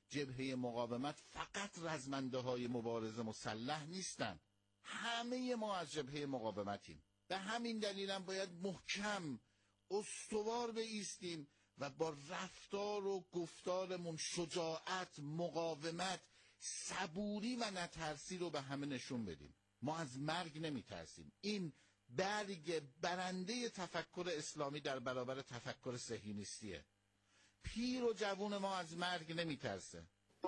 جبهه مقاومت فقط رزمنده های مبارزه مسلح نیستن، همه ما از جبهه مقاومتیم. به همین دلیل هم باید محکم استوار بایستیم و با رفتار و گفتارمون شجاعت، مقاومت، صبوری و نترسی رو به همه نشون بدیم. ما از مرگ نمی ترسیم. این برگ برنده تفکر اسلامی در برابر تفکر صهیونیستیه. پیر و جوون ما از مرگ نمی ترسه.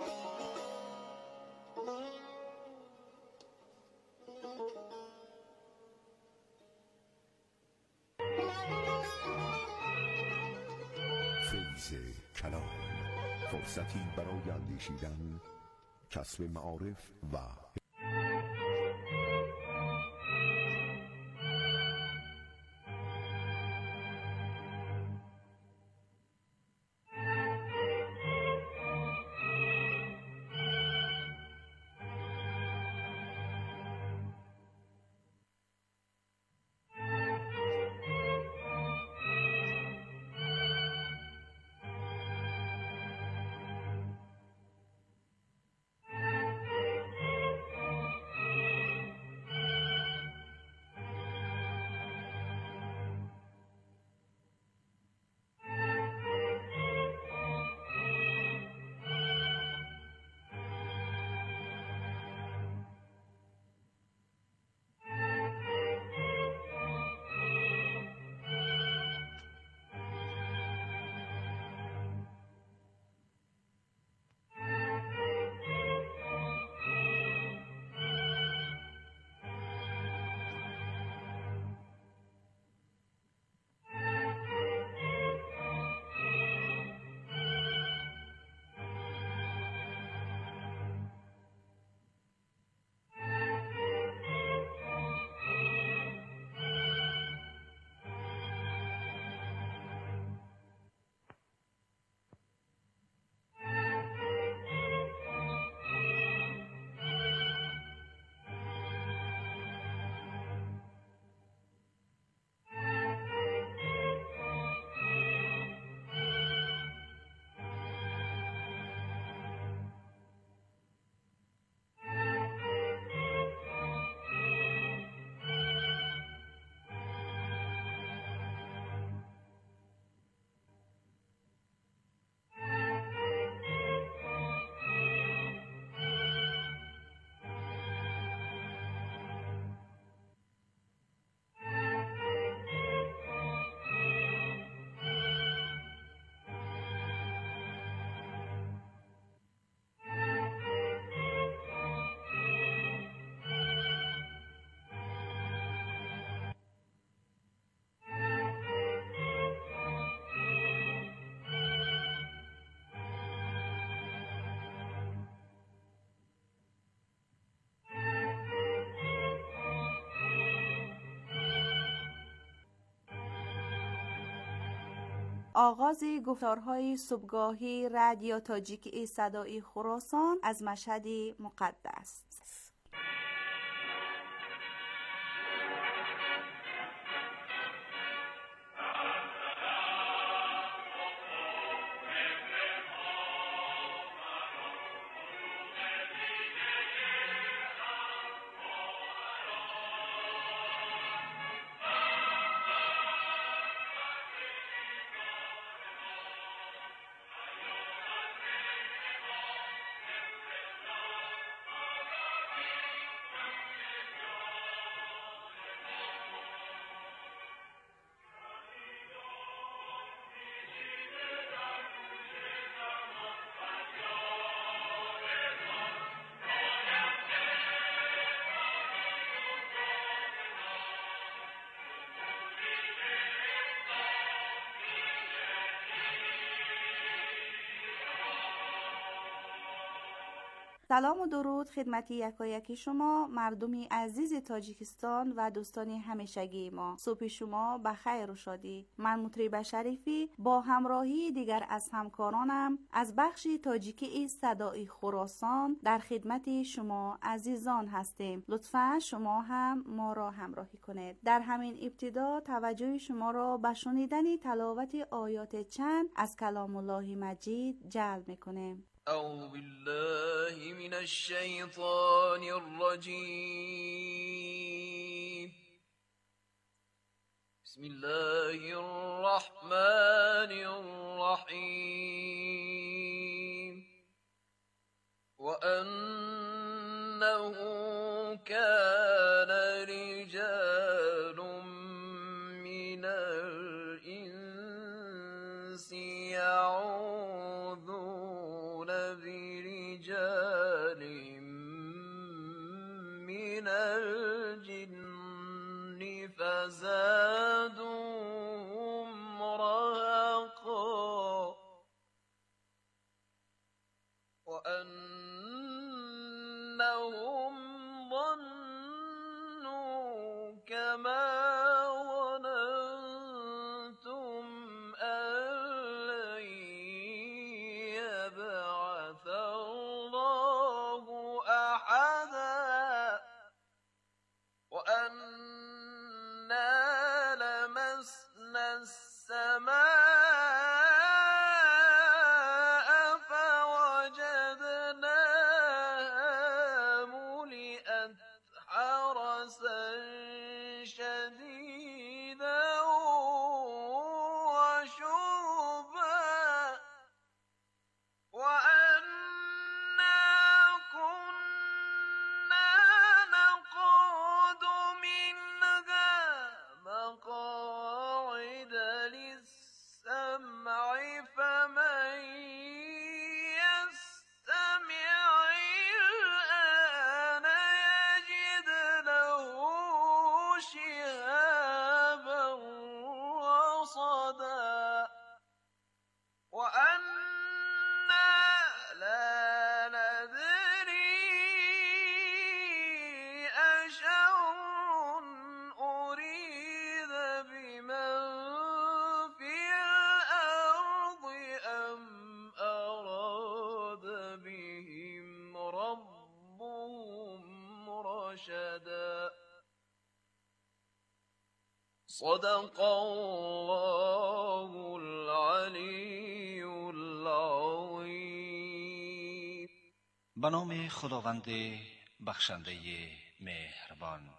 فیض کلام، فرصتی برای اندیشیدن، کسب معارف و آغاز گفتارهای صبحگاهی رادیو تاجیکی صدای خراسان از مشهد مقدس. سلام و درود خدمتی یکایکی شما مردمی عزیز تاجیکستان و دوستان همیشگی ما. صبح شما بخیر و شادی. من مطرب شریفی با همراهی دیگر از همکارانم از بخش تاجیکی صدای خراسان در خدمت شما عزیزان هستیم. لطفاً شما هم ما را همراهی کنید. در همین ابتدا توجه شما را به شنیدن تلاوت آیات چند از کلام الله مجید جلب می‌کنیم. أعوذ بالله من الشيطان الرجيم. بسم الله الرحمن الرحيم. وأنه كان رجال من الإنس يعوذون برجال من الجن فزادوهم رهقا وأنهم ظنوا كما ظننتم أن لن يبعث الله أحدا وأنا لمسنا السماء فوجدناها ملئت حرسا شديدا وشربا وأنا كنا نقعد منها مقاعد للسمع فمن يستمع الآن يجد له شهابا رصدا وأنا لا ندري أشر أريد بمن في الأرض أم أراد بهم ربهم رشدا. صدق الله العلی العظیم. به نام خداوند بخشنده مهربان.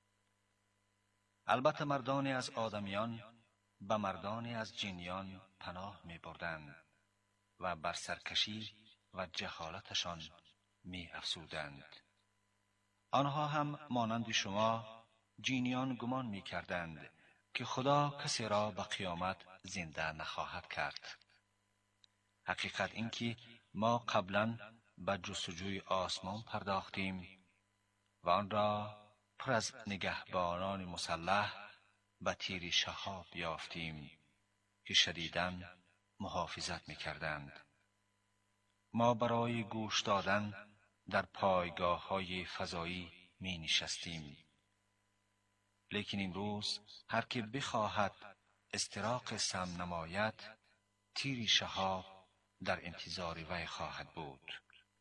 البته مردانی از آدمیان به مردانی از جنیان پناه می بردند و بر سرکشی و جهالتشان می افزودند. آنها هم مانند شما جنیان گمان می کردند که خدا کسی را به قیامت زنده نخواهد کرد. حقیقت این که ما قبلا به جستجوی آسمان پرداختیم و آن را پر از نگهبانان مسلح به تیر شهاب یافتیم که شدیداً محافظت می کردند. ما برای گوش دادن در پایگاه های فضایی می نشستیم. لیکن امروز هر که بخواهد استراق سم نماید تیر شهاب در انتظار وی خواهد بود.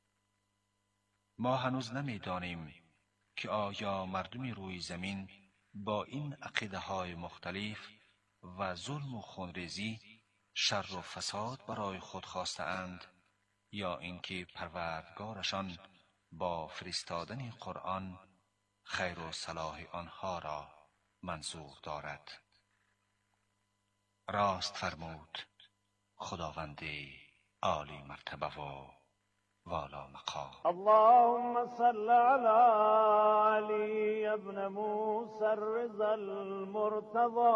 ما هنوز نمی دانیم که آیا مردم روی زمین با این عقیده های مختلف و ظلم و خونریزی شر و فساد برای خود خواسته اند یا اینکه پروردگارشان با فرستادن قرآن خیر و صلاح آنها را منظور دارد. راست فرمود خداوند عالی مرتبه و والا مقام. اللهم صل على علي ابن موسى الرضا المرتضى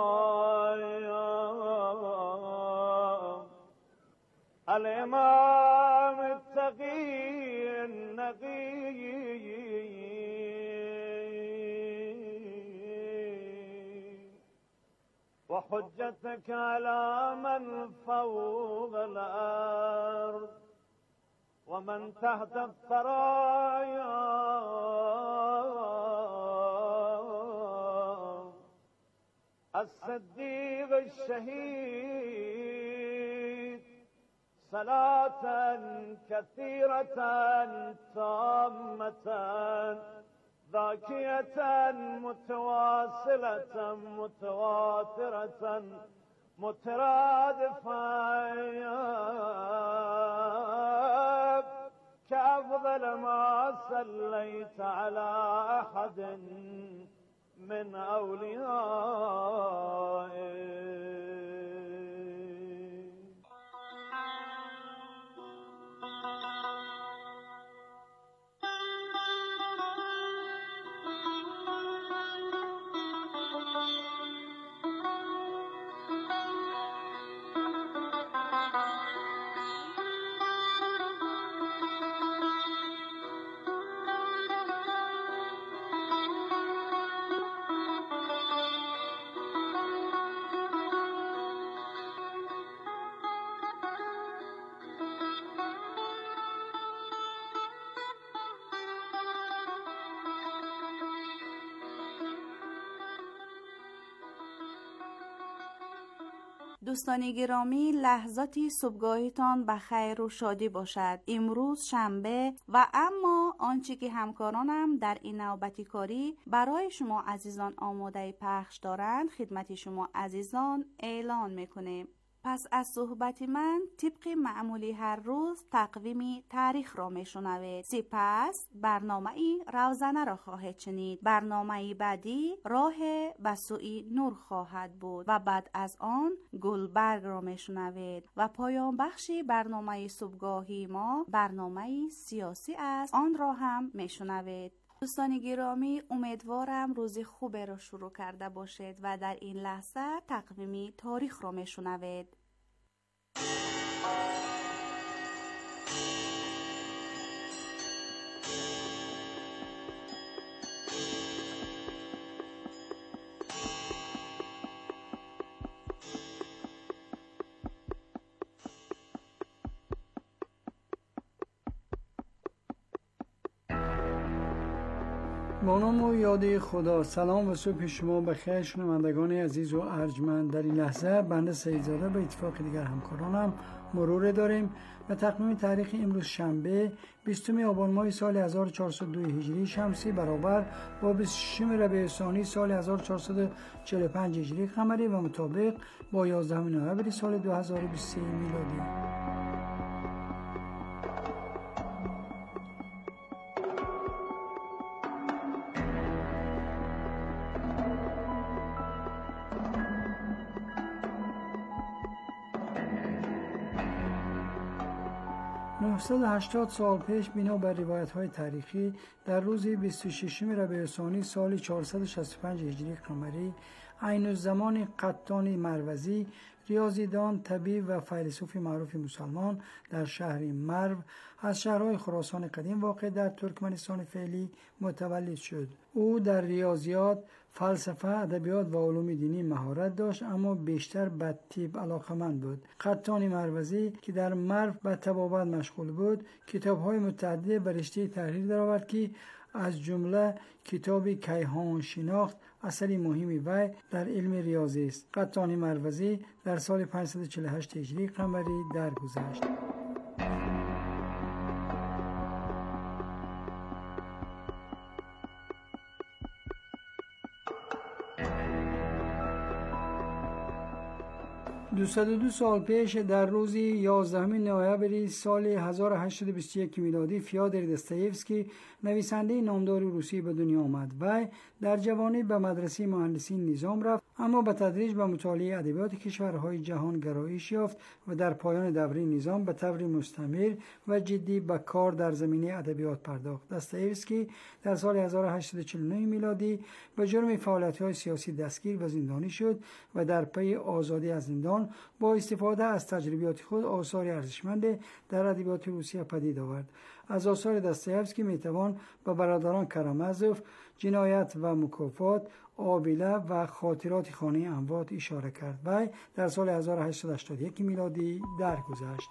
الإمام التقي النقي وحجتك على من فوق الأرض ومن تحت الثرايا الصديق الشهيد صلاة كثيرة تامة ذاكية متواصلة متواترة مترادفة أفضل ما صليت على أحد من أوليائك. دوستان گرامی، لحظاتی صبحگاهیتان به خیر و شادی باشد. امروز شنبه و اما آنچه که همکارانم در این نوبتی کاری برای شما عزیزان آماده پخش دارند خدمت شما عزیزان اعلان میکنیم. پس از صحبت من طبق معمولی هر روز تقویم تاریخ را میشنوید. سپس برنامه روزانه را خواهید شنید. برنامه بعدی راه به سوی نور خواهد بود و بعد از آن گلبرگ را میشنوید و پایان بخش برنامه صبحگاهی ما برنامه سیاسی است، آن را هم میشنوید. دوستان گرامی، امیدوارم روز خوبی را شروع کرده باشید و در این لحظه تقویم تاریخ را میشنوید. با نام و یاد خدا. سلام و صبح شما بخیر شنوندگان عزیز و ارجمند. در این لحظه بنده سیدزاده به اتفاق دیگر همکارانم مرور داریم و تقویم تاریخ امروز شنبه 20 آبان ماه سال 1402 هجری شمسی برابر با 26 ربیع ثانی سال 1445 هجری قمری و مطابق با 11 نوامبر سال 2023 میلادی. 980 سال پیش بنا بر روایت‌های تاریخی در روز 26 ربیع ثانی سال 465 هجری قمری عین الزمان قطان مروزی، ریاضیدان، طبیب و فیلسوف معروف مسلمان در شهر مرو از شهرهای خراسان قدیم واقع در ترکمنستان فعلی متولد شد. او در ریاضیات، فلسفه، ادبیات و علوم دینی مهارت داشت، اما بیشتر به طب علاقه‌مند بود. قطان مروزی که در مرو به طبابت مشغول بود، کتاب‌های متعدد به رشته تحریر درآورد که از جمله کتاب کیهان شناخت اثری مهمی وی در علم ریاضی است. قطان مروزی در سال 548 هجری قمری درگذشت. دو سال پیش در روز 11 نوامبر سال 1821 میلادی فیودر دستایفسکی نویسنده نامدار روسی به دنیا آمد. وی در جوانی به مدرسه مهندسی نظام رفت، اما به تدریج به مطالعه ادبیات کشورهای جهان گرایش یافت و در پایان دوره نظام به طور مستمر و جدی به کار در زمینه ادبیات پرداخت. دستایفسکی در سال 1849 میلادی به جرم فعالیت‌های سیاسی دستگیر و زندانی شد و در پی آزادی از زندان با استفاده از تجربیات خود آثار ارزشمند در ادبیات روسیه پدید آورد. از آثار دستایفسکی میتوان به برادران کرامازوف، جنایت و مکافات، آبیله و خاطرات خانه اموات اشاره کرد. وی در سال 1881 میلادی درگذشت.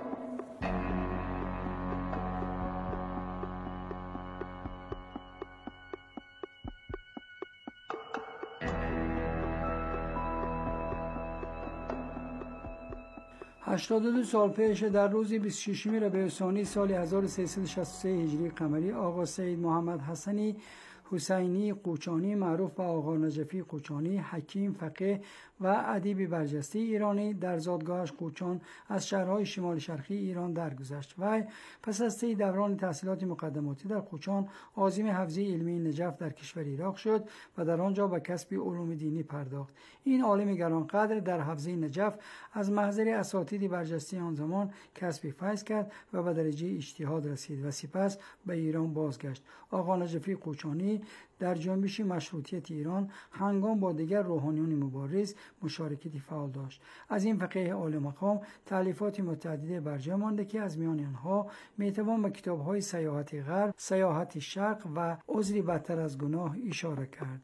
دو سال پیش در روز 26 ربیع ثانی سال 1363 هجری قمری آقا سید محمد حسنی حسینی قوچانی معروف به آقا نجفی قوچانی، حکیم، فقیه و ادیب برجسته ایرانی در زادگاهش قوچان از شهرهای شمال شرقی ایران درگذشت. و پس از طی دوران تحصیلات مقدماتی در قوچان عازم حوزه علمی نجف در کشور عراق شد و در آنجا به کسب علوم دینی پرداخت. این عالم گرانقدر در حوزه نجف از محضر اساتید برجسته آن زمان کسب فیض کرد و به درجه اجتهاد رسید و سپس به ایران بازگشت. آقا نجفی قوچانی در جنبش مشروطیت ایران هنگام با دیگر روحانیون مبارز مشارکتی فعال داشت. از این فقیه عالی مقام تألیفات متعدده برجا مانده که از میان آنها میتوان به کتاب‌های سیاحت غرب، سیاحت شرق و عذری بدتر از گناه اشاره کرد.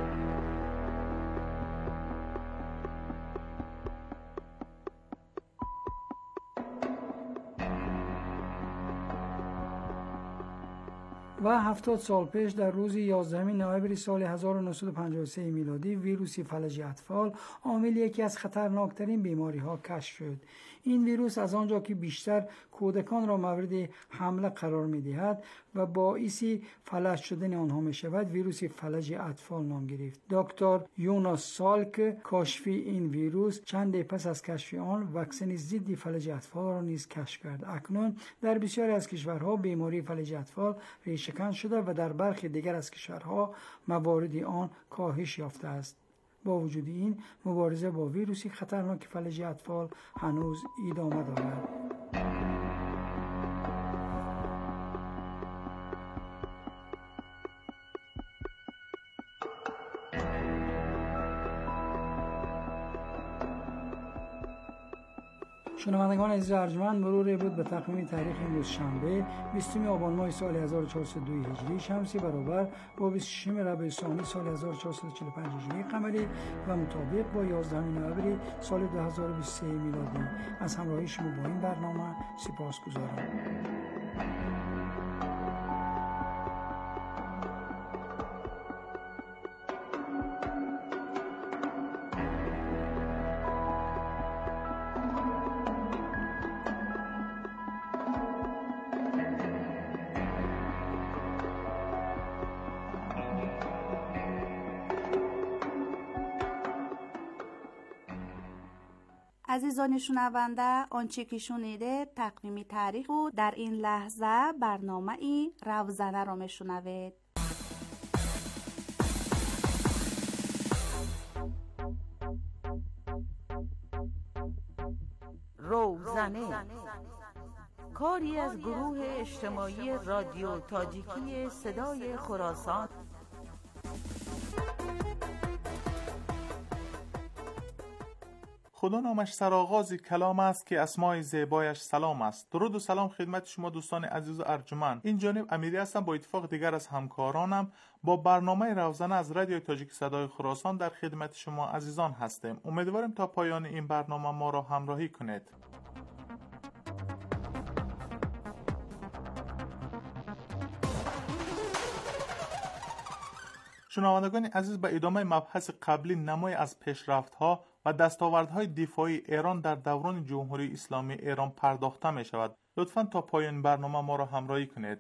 و 70 سال پیش در روز 11 نوامبر سال 1953 میلادی ویروس فلج اطفال عامل یکی از خطرناکترین بیماری ها کشف شد. این ویروس از آنجا که بیشتر کودکان را مورد حمله قرار می دهد و باعث فلج شدن آنها می شود، ویروس فلج اطفال نام گرفت. دکتر یوناس سالک کاشفی این ویروس چند پس از کشف آن واکسن ضد فلج اطفال را نیز کشف کرد. اکنون در بسیاری از کشورها بیماری فلج اطفال ریشه‌کن شده و در برخی دیگر از کشورها موارد آن کاهش یافته است. با وجود این مبارزه با ویروسی خطرناک فلج اطفال هنوز ادامه دارد. شنوندگان عزیز ارجمند، مرور بود به تقویم تاریخ امروز شنبه 20 آبان ماه سال 1402 هجری شمسی برابر با 26 ربیع الثانی سال 1445 هجری قمری و مطابق با 11 نوامبر سال 2023 میلادی. از همراهی شما با این برنامه سپاسگزارم. عزیزان شنونده، آنچه که شنیده تقویم تاریخ بود. در این لحظه برنامه ای روزنه را میشنوید. روزنه کاری از گروه اجتماعی رادیو تاجیکی صدای خراسان. خدا نامش سرآغاز کلام است که اسماء زیبایش سلام است. درود و سلام خدمت شما دوستان عزیز و ارجمند. این جانب امیری هستم. با اتفاق دیگر از همکارانم با برنامه روزنه از رادیو تاجیک صدای خراسان در خدمت شما عزیزان هستیم. امیدواریم تا پایان این برنامه ما را همراهی کنید. شنوندگان عزیز، به ادامه مبحث قبلی نمای از پیشرفت‌ها و دستاوردهای دفاعی ایران در دوران جمهوری اسلامی ایران پرداخته می شود. لطفاً تا پایان برنامه ما را همراهی کنید.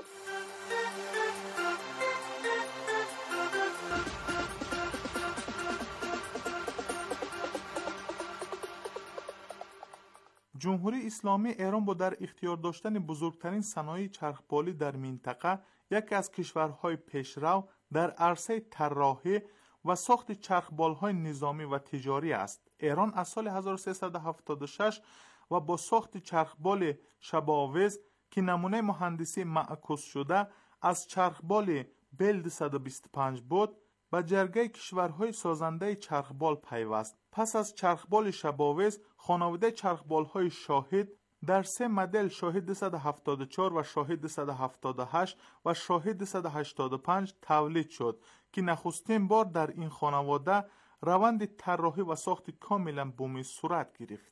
جمهوری اسلامی ایران با در اختیار داشتن بزرگترین صنایع چرخبالی در منطقه یکی از کشورهای پیشرو در عرصه طراحی و ساخت چرخبال‌های نظامی و تجاری است. ایران از سال 1376 و با ساخت چرخبال شباوز که نمونه مهندسی معکوس شده از چرخبال بلد 125 بود به جرگه کشورهای سازنده چرخبال پیوست. پس از چرخبال شباوز خانواده چرخبال‌های شاهد در 3 مدل شاهد 174 و شاهد 178 و شاهد 185 تولید شد که نخستین بار در این خانواده روند طراحی و ساخت کاملا بومی صورت گرفت.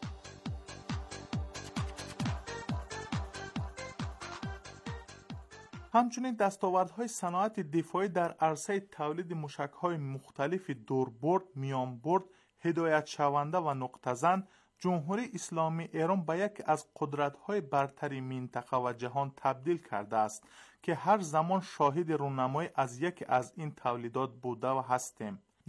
همچنین دستاوردهای صنعت دفاعی در عرصه تولید موشک‌های مختلف دوربرد، میانبرد، هدایت شونده و نقطه‌زن جمهوری اسلامی ایران به یکی از قدرت‌های برتر منطقه و جهان تبدیل کرده است که هر زمان شاهد رونمایی از یکی از این تولیدات بوده و هستیم.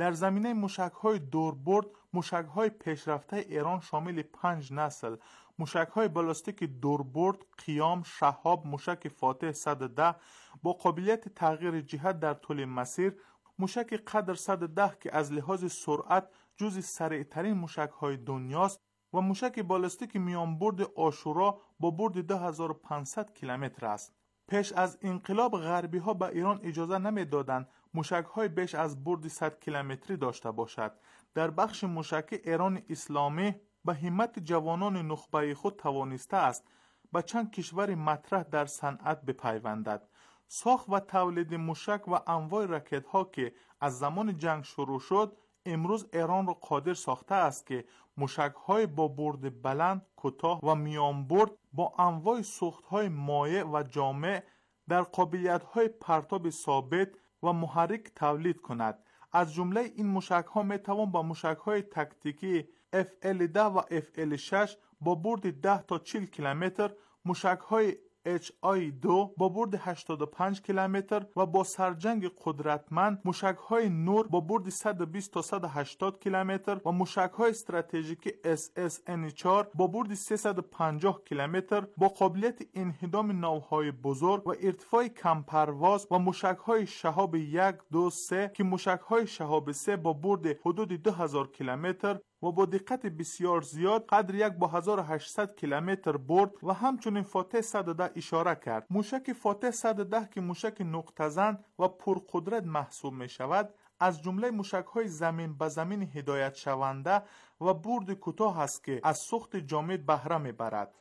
در زمینه موشک‌های دوربرد، موشک‌های پیشرفته ایران شامل 5 نسل موشک‌های بالستیک دوربرد، قیام، شهاب، موشک فاتح 110 با قابلیت تغییر جهت در طول مسیر، موشک قدر 110 که از لحاظ سرعت جزو سریعترین موشک‌های دنیاست و موشک بالستیک میانبرد عاشورا با برد 2500 کیلومتر است. پیش از انقلاب غربی‌ها به ایران اجازه نمی‌دادند موشک‌های بیش از برد 100 کیلومتری داشته باشد. در بخش موشکی ایران اسلامی به همت جوانان نخبه خود توانسته است به چند کشور مطرح در صنعت بپیوندد. ساخت و تولید موشک و انواع راکت‌ها که از زمان جنگ شروع شد، امروز ایران را قادر ساخته است که موشک‌های با برد بلند، کوتاه و میان برد با انواع سوخت‌های مایع و جامع در قابلیت‌های پرتاب ثابت و محرک تولید کند. از جمله این موشک‌ها می‌توان با موشک‌های تاکتیکی FL-10 و FL-6 با برد 10 تا 40 کیلومتر، موشک‌های HI-2 با برد 85 کیلومتر و با سرجنگ قدرتمند موشک‌های نور با برد 120 تا 180 کیلومتر و موشک‌های استراتژیکی SSN-4 با برد 350 کیلومتر با قابلیت انهدام ناوهای بزرگ و ارتفاع کم پرواز و موشک‌های شهاب 1 2 3 که موشک‌های شهاب 3 با برد حدود 2000 کیلومتر و با دقت بسیار زیاد قدر 1800 کیلومتر برد و همچنین فاتح 110 اشاره کرد. موشک فاتح 110 که موشک نقطه زن و پرقدرت محسوب می شود، از جمله موشک‌های زمین به زمین هدایت شونده و برد کوتاه است که از سوخت جامد بهره می‌برد.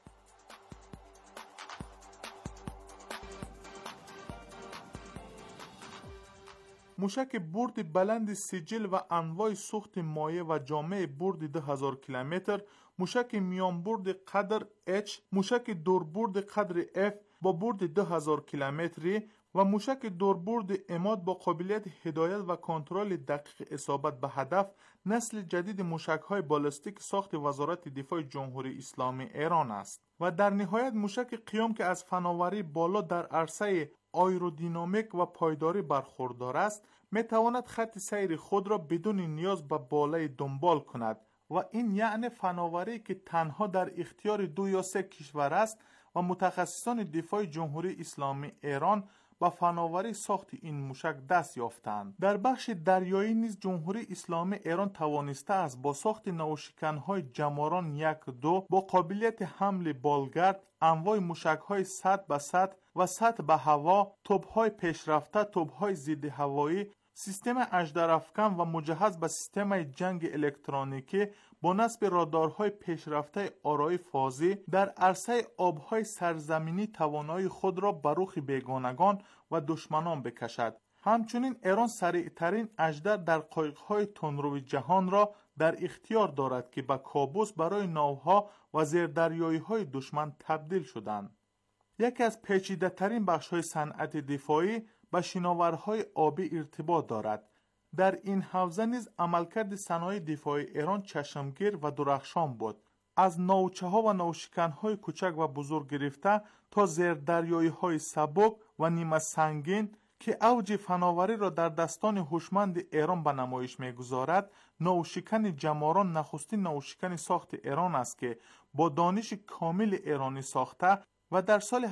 موشک برد بلند سجل و انواع سوخت مایع و جامع برد 2000 کیلومتر، موشک میان برد قدر H، موشک دوربرد قدر F با برد 2000 کیلومتری و موشک دوربرد عماد با قابلیت هدایت و کنترل دقیق اصابت به هدف، نسل جدید موشک‌های بالستیک ساخت وزارت دفاع جمهوری اسلامی ایران است. و در نهایت موشک قیام که از فناوری بالا در عرصه آیرودینامیک و پایداری برخوردار است، میتواند خط سیر خود را بدون نیاز به بالای دنبال کند و این یعنی فناوری که تنها در اختیار 2 یا 3 کشور است و متخصصان دفاع جمهوری اسلامی ایران با فناوری ساخت این موشک دست یافتند. در بخش دریایی نیز جمهوری اسلامی ایران توانسته است با ساخت نوشکن‌های جماران 1-2 با قابلیت حمل بالگرد، انواع موشک‌های سطح به سطح و سطح به هوا، توپ‌های پیشرفته، توپ‌های ضد هوایی، سیستم اژدرافکن و مجهز به سیستم جنگ الکترونیکی با نصب رادارهای پیشرفته آرای فازی در عرصه آبهای سرزمینی توانایی خود را به رخ بیگانگان و دشمنان بکشد. همچنین ایران سریعترین اژدر در قایق‌های تندرو جهان را در اختیار دارد که به کابوس برای ناوها و زیردریایی‌های دشمن تبدیل شدند. یکی از پیچیده‌ترین بخش‌های صنعت دفاعی با شناورهای آبی ارتباط دارد. در این حوزه نیز عملکرد صنایع دفاعی ایران چشمگیر و درخشان بود. از ناوچه‌ها و نوشکن‌های کوچک و بزرگ گرفته تا زیردریایی‌های سبک و نیمه سنگین که اوج فناوری را در دستان هوشمند ایران به نمایش می‌گذارد، نوشکن جماران نخستین نوشکن ساخت ایران است که با دانش کامل ایرانی ساخته و در سال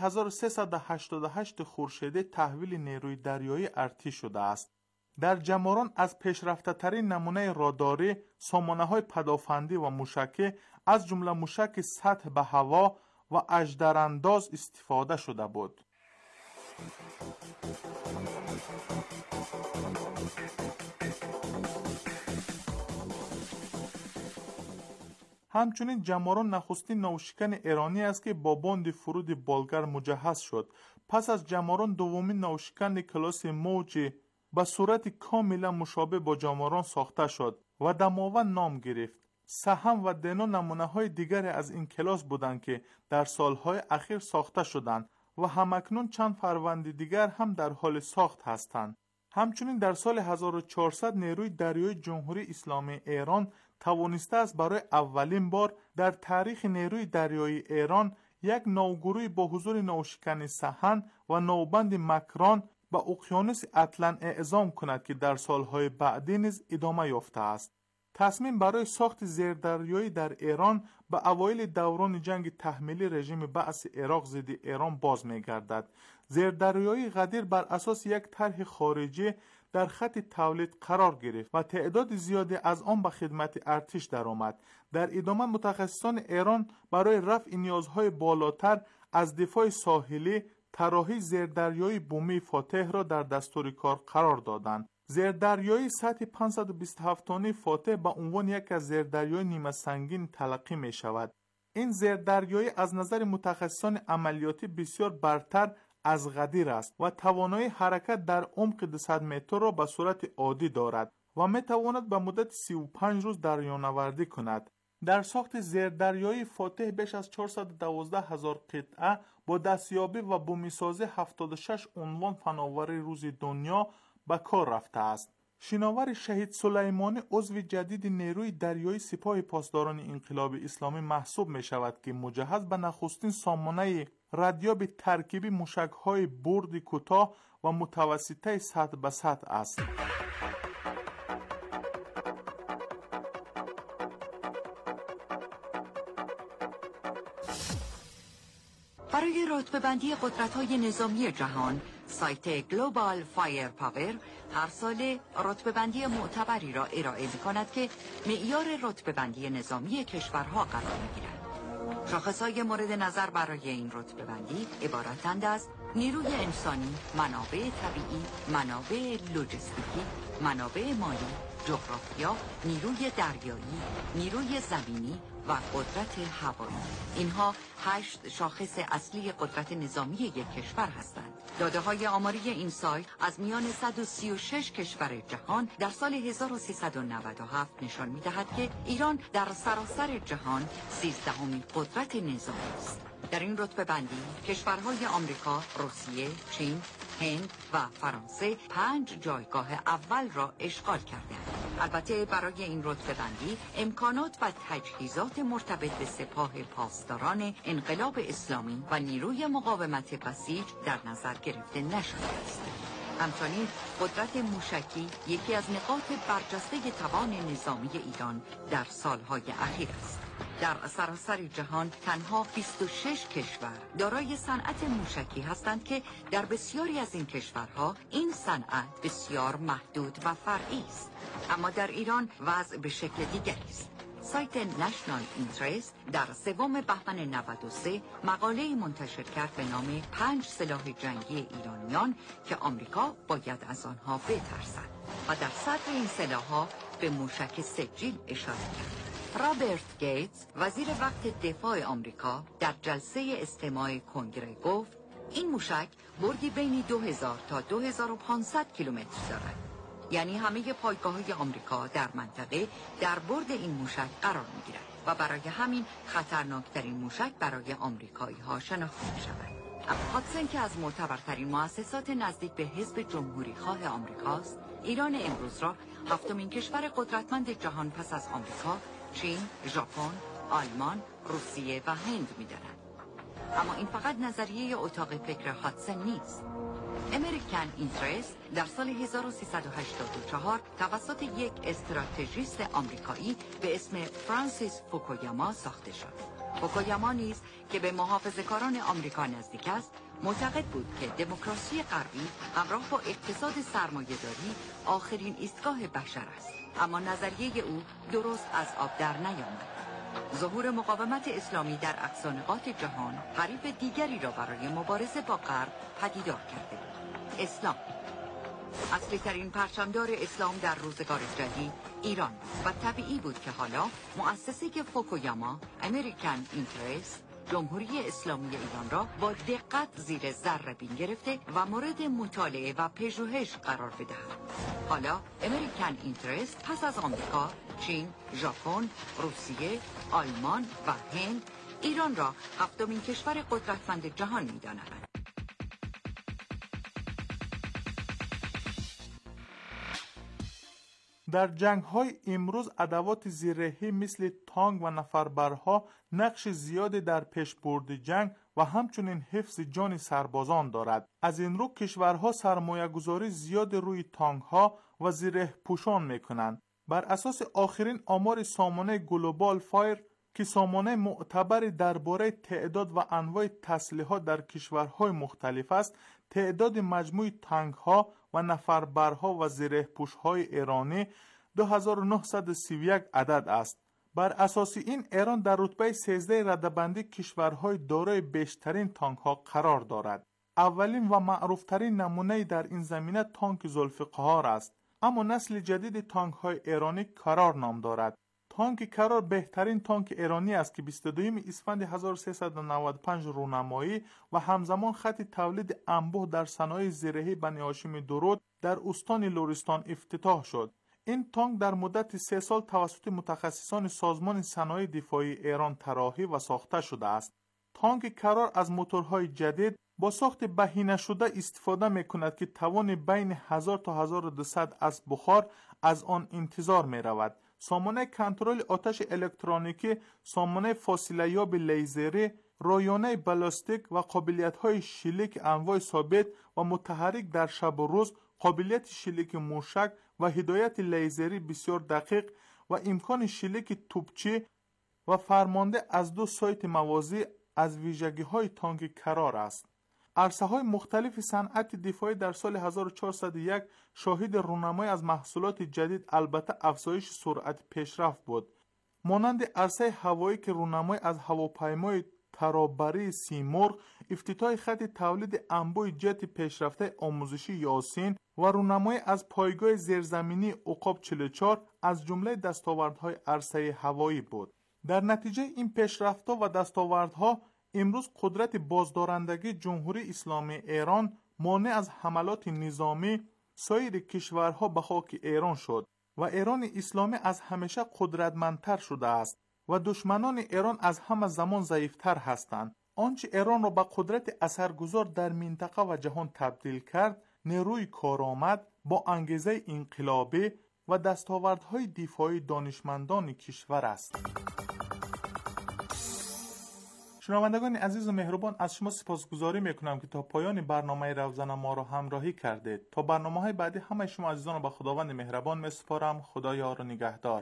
1388 خورشیدی تحویل نیروی دریایی ارتش شده است. در جماران از پیشرفته‌ترین نمونه راداری، سامانه‌های پدافندی و موشکی از جمله موشک سطح به هوا و اژدرانداز استفاده شده بود. همچنین جماران نخستین نوشکن ایرانی است که با باند فرود بالگر مجهز شد. پس از جماران دومین نوشکن کلاس موج به صورت کاملا مشابه با جماران ساخته شد و دماوند نام گرفت. سهم و دنا نمونه‌های دیگری از این کلاس بودند که در سالهای اخیر ساخته شدند و همکنون چند فروند دیگر هم در حال ساخت هستند. همچنین در سال 1400 نیروی دریایی جمهوری اسلامی ایران توانسته است برای اولین بار در تاریخ نیروی دریایی ایران یک نوگروه با حضور نوشکن سهن و نوبند مکران به اقیانوس اطلن اعزام کند که در سالهای بعدی نیز ادامه یافته است. تصمیم برای ساخت زیردریایی در ایران به اوایل دوران جنگ تحمیلی رژیم بعث عراق ضد ایران باز می‌گردد. زیردریایی غدیر بر اساس یک طرح خارجی در خط تولید قرار گرفت و تعداد زیادی از آن به خدمت ارتش درآمد. در ادامه متخصصان ایران برای رفع نیازهای بالاتر از دفاع ساحلی طراحی زیردریایی بومی فاتح را در دستور کار قرار دادند. زیردریایی سطح 527 تنه فاتح به عنوان یک از زیردریایی نیمه سنگین تلقی می شود. این زیردریایی از نظر متخصصان عملیاتی بسیار برتر از غدیر است و توانایی حرکت در عمق 200 متر را به صورت عادی دارد و می تواند به مدت 35 روز دریانوردی کند. در ساخت زیردریایی فاتح بیش از 412,000 قطعه با دستیابی و بومیسازی 76 عنوان فناوری روز دنیا به کار رفته است. شناور شهید سلیمانی عضو جدید نیروی دریایی سپاه پاسداران انقلاب اسلامی محسوب می شود که مجهز به نخستین سامانه ردیاب ترکیبی موشک‌های برد کوتاه و متوسطه سطح به سطح است. برای رتبه‌بندی قدرت‌های نظامی جهان، سایت گلوبال فایر پاور هر ساله رتبه‌بندی معتبری را ارائه می‌کند که معیار رتبه‌بندی نظامی کشورها قرار می‌گیرد. شاخص‌های مورد نظر برای این رتبه‌بندی عبارتند از نیروی انسانی، منابع طبیعی، منابع لوجستیکی، منابع مالی، جغرافیا، نیروی دریایی، نیروی زمینی و قدرت هوایی. اینها 8 شاخص اصلی قدرت نظامی یک کشور هستند. داده‌های آماری این سایت از میان 136 کشور جهان در سال 1397 نشان می‌دهد که ایران در سراسر جهان 13مین قدرت نظامی است. در این رتبه‌بندی کشورهای آمریکا، روسیه، چین، هند و فرانسه 5 جایگاه اول را اشغال کردند. البته برای این رتبه‌بندی امکانات و تجهیزات مرتبط به سپاه پاسداران انقلاب اسلامی و نیروی مقاومت بسیج در نظر گرفته نشده است. همچنین قدرت موشکی یکی از نقاط برجسته توان نظامی ایران در سالهای اخیر است. در سراسر جهان تنها 26 کشور دارای صنعت موشکی هستند که در بسیاری از این کشورها این صنعت بسیار محدود و فرعی است. اما در ایران وضع به شکل دیگری است. سایت نشنال اینترست در 3 بهمن 93 مقاله منتشر کرد به نام 5 سلاح جنگی ایرانیان که آمریکا باید از آنها بترسد و در صدر این سلاح‌ها به موشک سجیل اشاره کرد. رابرت گیتس وزیر وقت دفاع آمریکا در جلسه استماع کنگره گفت این موشک بردی بین 2000 تا 2500 کیلومتر دارد. یعنی همه پایگاه‌های آمریکا در منطقه در برد این موشک قرار می‌گیرد و برای همین خطرناکترین موشک برای آمریکایی‌ها شناخته می‌شود. اما هاتسن که از معتبرترین مؤسسات نزدیک به حزب جمهوری‌خواه آمریکاست، ایران امروز را 7مین کشور قدرتمند جهان پس از آمریکا، چین، ژاپن، آلمان، روسیه و هند می‌داند. اما این فقط نظریه اتاق فکر هاتسن نیست. امریکن اینترست در سال 1384 توسط یک استراتژیست آمریکایی به اسم فرانسیس فوکویاما ساخته شد. فوکویاما نیز که به محافظه‌کاران آمریکا نزدیک است، معتقد بود که دموکراسی غربی همراه با اقتصاد سرمایه‌داری آخرین ایستگاه بشر است. اما نظریه او درست از آب در نیامد. ظهور مقاومت اسلامی در اقصا نقاط جهان حریف دیگری را برای مبارزه با غرب پدیدار کرده بود. اسلام اصلی ترین پرچمدار اسلام در روزگار جدید ایران بود و طبیعی بود که حالا مؤسسه فوکویاما امریکن اینترست جمهوری اسلامی ایران را با دقت زیر ذره بین گرفته و مورد مطالعه و پژوهش قرار بدهد. حالا امریکن اینترست پس از آمریکا، چین، ژاپن، روسیه، آلمان و هند ایران را 7مین کشور قدرتمند جهان می‌داند. در جنگ‌های امروز ادوات زیررهی مثل تانک و نفربرها نقش زیادی در پیشبرد جنگ و همچنین حفظ جان سربازان دارد. از این رو کشورها سرمایه گذاری زیاد روی تانک‌ها و زره‌پوشان می‌کنند. بر اساس آخرین آمار سامانه گلوبال فایر که سامانه معتبری درباره تعداد و انواع تسلیحات در کشورهای مختلف است، تعداد مجموع تانک‌ها و نفربرها و زره‌پوش‌های ایرانی 2931 عدد است. بر اساس این ایران در رتبه 13 رده‌بندی کشورهای دارای بیشترین تانک‌ها قرار دارد. اولین و معروفترین نمونه در این زمینه تانک ذوالفقار است، اما نسل جدید تانک‌های ایرانی کرار نام دارد. تانک کرار بهترین تانک ایرانی است که 22 اسفند 1395 رونمایی و همزمان خط تولید انبوه در صنایع زرهی بنی هاشم درود در استان لرستان افتتاح شد. این تانک در مدت 3 سال توسط متخصصان سازمان صنایع دفاعی ایران طراحی و ساخته شده است. تانک کرار از موتورهای جدید با ساخت بهینه شده استفاده می کند که توان بین 1000 تا 1200 اسب بخار از آن انتظار می رود. سامانه کنترل آتش الکترونیکی، سامانه فاصله یاب لیزری، رایانه بلاستیک و قابلیت‌های شلیک انواع ثابت و متحرک در شب و روز، قابلیت شلیک موشک و هدایت لیزری بسیار دقیق و امکان شلیک توپچی و فرمانده از 2 سایت موازی از ویژگی‌های تانک کرار است. عرصه‌های مختلف صنعت دفاعی در سال 1401 شاهد رونمایی از محصولات جدید، البته افزایش سرعت پیشرفت بود. مانند عرصه هوایی که رونمایی از هواپیمای ترابری سیمرغ، افتتاح خط تولید انبوه جت پیشرفته آموزشی یاسین و رونمایی از پایگاه زیرزمینی عقاب 44 از جمله دستاوردهای عرصه هوایی بود. در نتیجه این پیشرفت‌ها و دستاوردها امروز قدرت بازدارندگی جمهوری اسلامی ایران مانع از حملات نظامی سایر کشورها به خاک ایران شد و ایران اسلامی از همیشه قدرتمندتر شده است و دشمنان ایران از همه زمان ضعیفتر هستند. آنچه ایران را به قدرت اثرگذار در منطقه و جهان تبدیل کرد، نیروی کارآمد با انگیزه انقلابی و دستاوردهای دفاعی دانشمندان کشور است. شنوندگان عزیز و مهربان، از شما سپاسگزاری میکنم که تا پایان برنامه روزنه ما را همراهی کردید. تا برنامه‌های بعدی همه شما عزیزان را به خداوند مهربان میسپارم. خدا یار و نگهدار.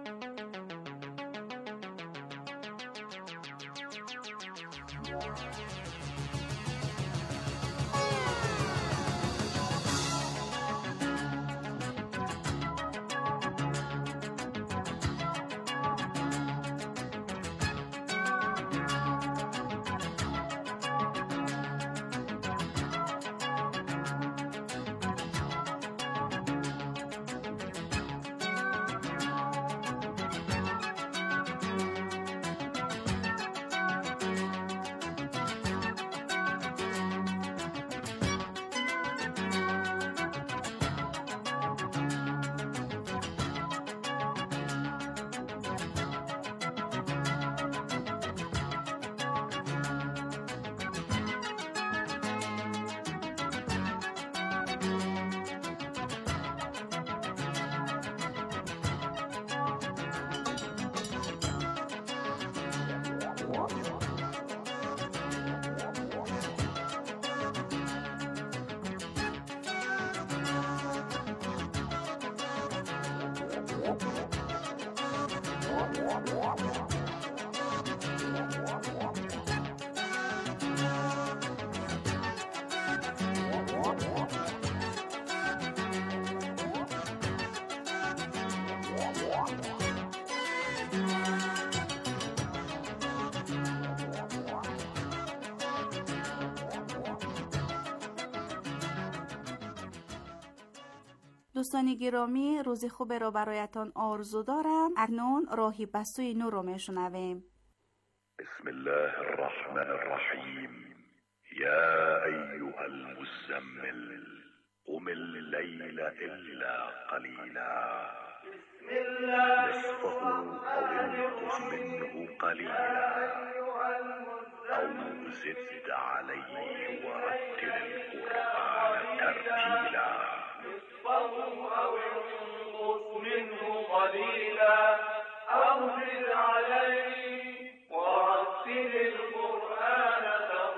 دوستان گرامی، روز خوب را برایتان آرزو دارم. اکنون راهی به سوی نور رو میشنویم. بسم الله الرحمن الرحیم. یا ایها المزمل قم الليل الا قلیلا نصفه او انقص منه قلیلا او زد علیه ورتل القرآن ترتیلا أو انقص منه قليلا أو زد عليه ورتل القرآن ترتيلا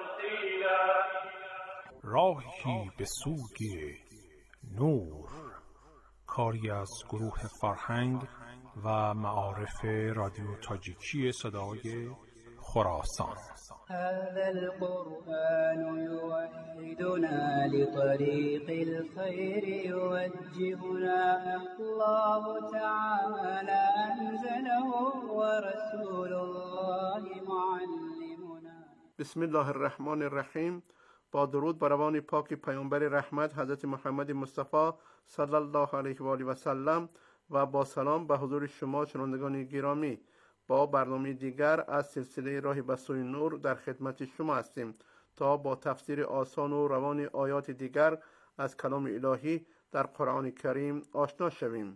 راهی به سوی نور. کاری از گروه فرهنگ و معارف رادیو تاجیکی صدای خراسان. هذا القرآن يوحدنا لطريق الخير يوجهنا الله تعالى أنزله ورسول الله معلمنا. بسم الله الرحمن الرحیم. با درود بر روان پاک پیامبر رحمت حضرت محمد مصطفی صلی الله علیه و آله و سلم و با سلام به حضور شما شنوندگان گرامی، با برنامه دیگر از سلسله راه به سوی نور در خدمت شما هستیم تا با تفسیر آسان و روان آیات دیگر از کلام الهی در قرآن کریم آشنا شویم.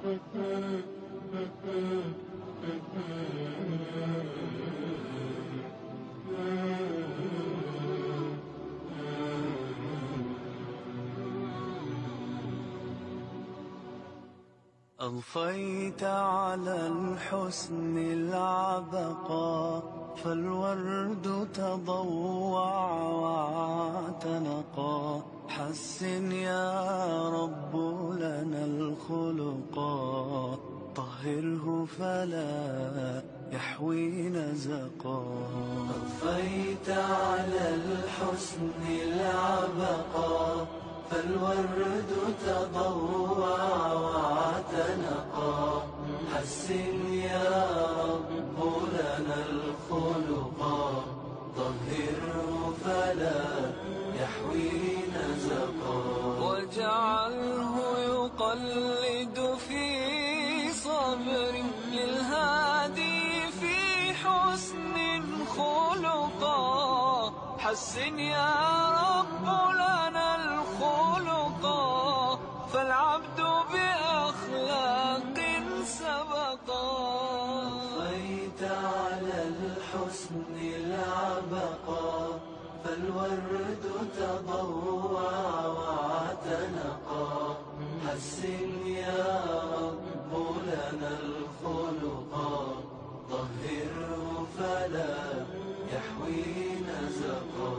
أضفيت على الحسن العبقى فالورد تضوع واعتنقا حسن يا رب لنا الخلقا طهره فلا يحوي نزقا أضفيت على الحسن العبقى فالورد تضوع واعتنقا حسن يا رب لنا الخلقا طهره فلا يحوي نزقا واجعله يقلد في صبر للهادي في حسن خلقا حسن يا رب لنا الخلقا فالعبد بأخلاق سبقا أضفيت على الحسن العبقا فالورد تضوع واعتنقا حسن يا رب لنا الخلقا طهره فلا يحوي نزقا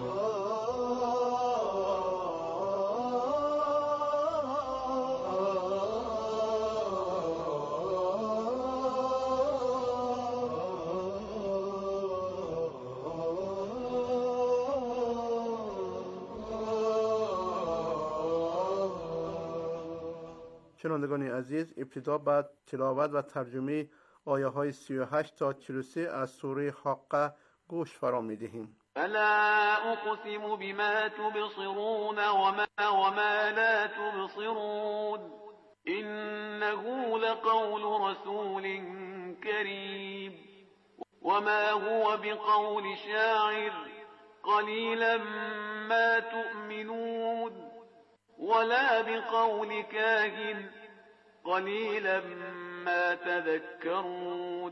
شنوندگان عزیز، ابتدا بعد تلاوت و ترجمه آیه های 38 تا 43 از سوره حاقه گوش فرا می‌دهیم. فلا أقسم بما تبصرون وما لا تبصرون إنه لقول رسول كريم وما هو بقول شاعر قليلا ما تؤمنون ولا بقول كاهن قليلا ما تذكرون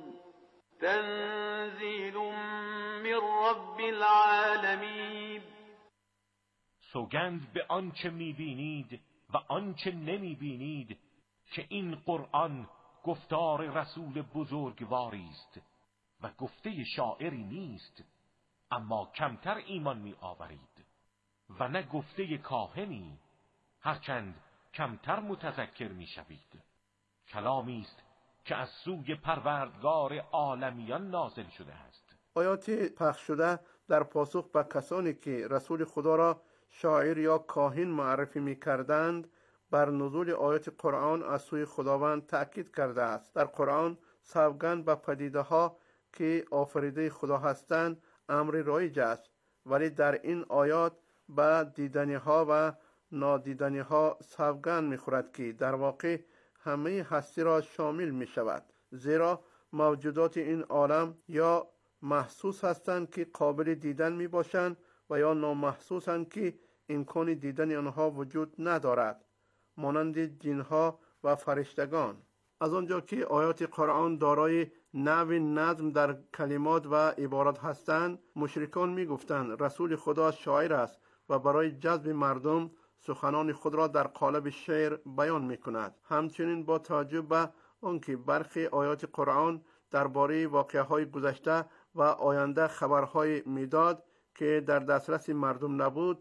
تنزيل من رب العالمین. سوگند به آنچه میبینید و آنچه نمیبینید که این قرآن گفتار رسول بزرگواری است و گفته شاعری نیست، اما کمتر ایمان می آورید، و نه گفته کاهنی، هرچند کمتر متذکر می شوید. کلامی است که از سوی پروردگار عالمیان نازل شده است. آیات پخش شده در پاسخ به کسانی که رسول خدا را شاعر یا کاهن معرفی می کردند بر نزول آیات قرآن از سوی خداوند تأکید کرده است. در قرآن سوگند به پدیده ها که آفریده خدا هستند امر رایج است، ولی در این آیات به دیدنی ها و نادیدنی ها سوگند می خورد که در واقع همه هستی را شامل می شود، زیرا موجودات این عالم یا محسوس هستند که قابل دیدن می باشند و یا نامحسوسند که امکان دیدن آنها وجود ندارد، مانند جنها و فرشتگان. از آنجا که آیات قرآن دارای نوع نظم در کلمات و عبارات هستند، مشرکان می گفتند رسول خدا شاعر است و برای جذب مردم سخنان خود را در قالب شعر بیان می کند. همچنین با توجه به آنکه برخی آیات قرآن درباره واقعه‌های گذشته و آینده خبرهای میداد که در دسترس مردم نبود،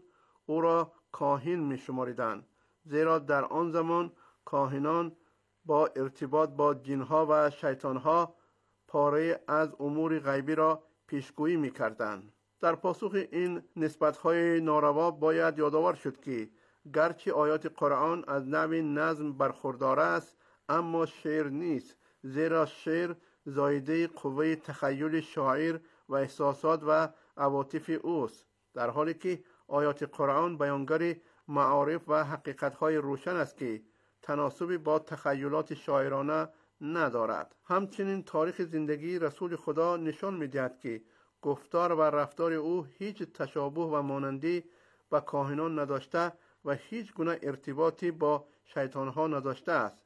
او را کاهن می شماریدند، زیرا در آن زمان کاهنان با ارتباط با جنها و شیطانها پاره از امور غیبی را پیشگویی می کردند. در پاسخ این نسبت‌های ناروا باید یادآور شد که گرچه آیات قرآن از نوع نظم برخوردار است، اما شعر نیست، زیرا شعر زایده قوه تخیل شاعر و احساسات و عواطف اوست، در حالی که آیات قرآن بیانگر معارف و حقیقت‌های روشن است که تناسبی با تخیلات شاعرانه ندارد. همچنین تاریخ زندگی رسول خدا نشان می‌دهد که گفتار و رفتار او هیچ تشابه و مانندی با کاهنان نداشته و هیچ گونه ارتباطی با شیطانها نداشته است.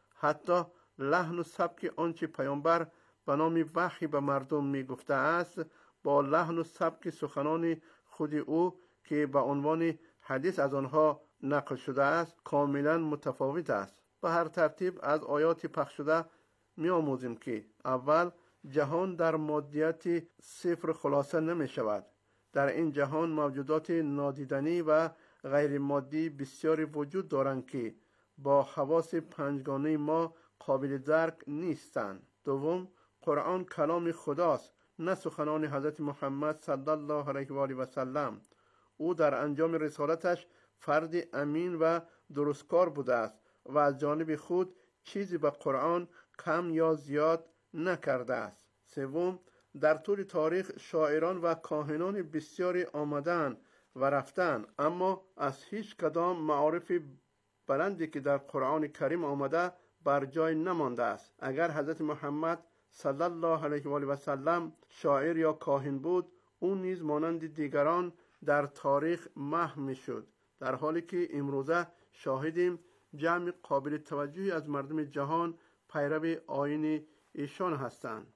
حتی لحن و سبک آنچه پیامبر به نام وحی به مردم می گفته است با لحن و سبک سخنان خود او که به عنوان حدیث از آنها نقل شده است کاملا متفاوت است. به هر ترتیب از آیات پخش شده می آموزیم که اول، جهان در مادیت صفر خلاصه نمی شود. در این جهان موجودات نادیدنی و غیر مادی بسیاری وجود دارند که با حواس پنجگانه ما قابل درک نیستند. دوم، قرآن کلام خداست، نه سخنان حضرت محمد صلی الله علیه و آله و سلم. او در انجام رسالتش فرد امین و درستکار بوده است و از جانب خود چیزی به قرآن کم یا زیاد نکرده است. سوم، در طول تاریخ شاعران و کاهنان بسیاری آمدند و رفتند، اما از هیچ کدام معارف بلندی که در قرآن کریم آمده بر جای نمانده است. اگر حضرت محمد صلی الله علیه و آله و سلم شاعر یا کاهن بود، او نیز مانند دیگران در تاریخ محو میشد، در حالی که امروزه شاهدیم جمع قابل توجهی از مردم جهان پیرو آیین ایشان هستند.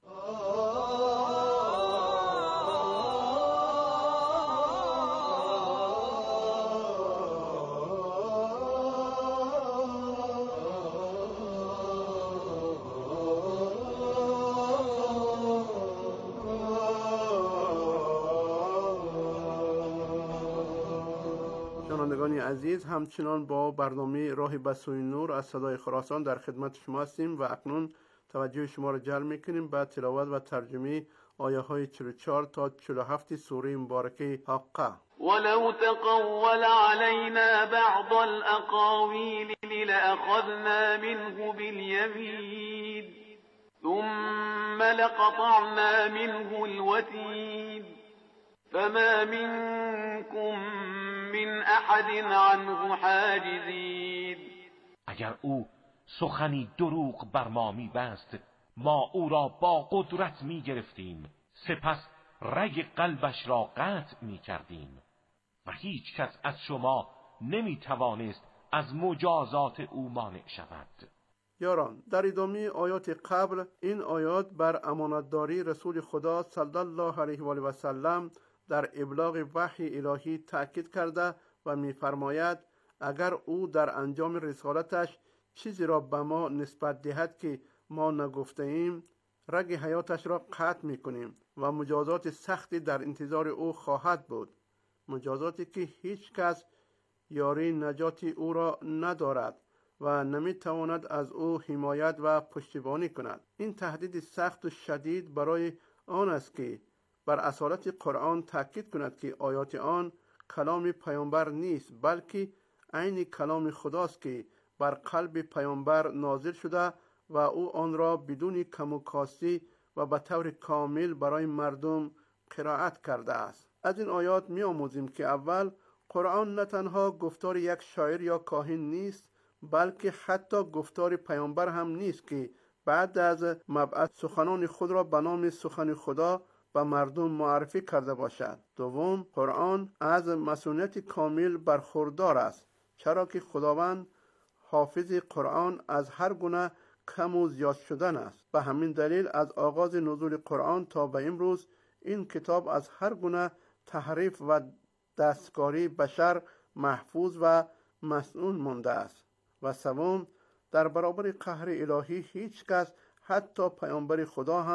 شنوندگان عزیز، همچنان با برنامه راه به سوی نور از صدای خراسان در خدمت شما هستیم و اکنون توجه شما را جلب می‌کنیم به تلاوت و ترجمه آیه های 44 تا 47 سوره مبارکه حاقه. ولو تقول علينا بعض الأقاويل لأخذنا منه باليمين ثم لقطعنا منه الوتين فما منكم من احد عنه حاجزين. اگر او سخنی دروغ بر ما می‌بست، ما او را با قدرت می‌گرفتیم، سپس رگ قلبش را قطع می‌کردیم و هیچ کس از شما نمی‌توانست از مجازات او مانع شود. یاران، در ادامه آیات قبل این آیات بر امانتداری رسول خدا صلی الله علیه و آله و سلم در ابلاغ وحی الهی تأکید کرده و می‌فرماید اگر او در انجام رسالتش چیزی را به ما نسبت دهد که ما نگفته ایم، رگ حیاتش را قطع می‌کنیم و مجازات سختی در انتظار او خواهد بود، مجازاتی که هیچ کس یاری نجات او را ندارد و نمی‌تواند از او حمایت و پشتیبانی کند. این تهدید سخت و شدید برای آن است که بر اصالت قرآن تأکید کند که آیات آن کلام پیامبر نیست، بلکه عین کلام خداست که بر قلب پیامبر نازل شده و او آن را بدون کم و کاستی و به طور کامل برای مردم قرائت کرده است. از این آیات می آموزیم که اول، قرآن نه تنها گفتار یک شاعر یا کاهن نیست، بلکه حتی گفتار پیامبر هم نیست که بعد از مبعث سخنان خود را به نام سخن خدا به مردم معرفی کرده باشد. دوم، قرآن از مسئولیت کامل برخوردار است، چرا که خداوند حافظ قرآن از هر گونه کم و زیاد شدن است. به همین دلیل از آغاز نزول قرآن تا به امروز این کتاب از هر گونه تحریف و دستکاری بشر محفوظ و مسئول مانده است. و سوم، در برابر قهر الهی هیچ کس، حتی پیامبر خدا هم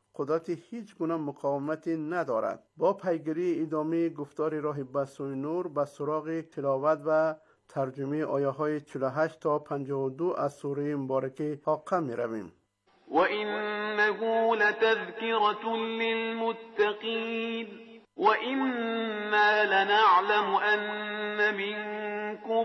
قدرت هیچ گونه مقاومتی ندارد. با پیگیری ادامه گفتار راه به سوی نور به سراغ تلاوت و ترجمه آیه های 48 تا 52 از سوره مبارکه حاقه می رویم. و انه لتذکرة للمتقین و انا لنعلم ان منكم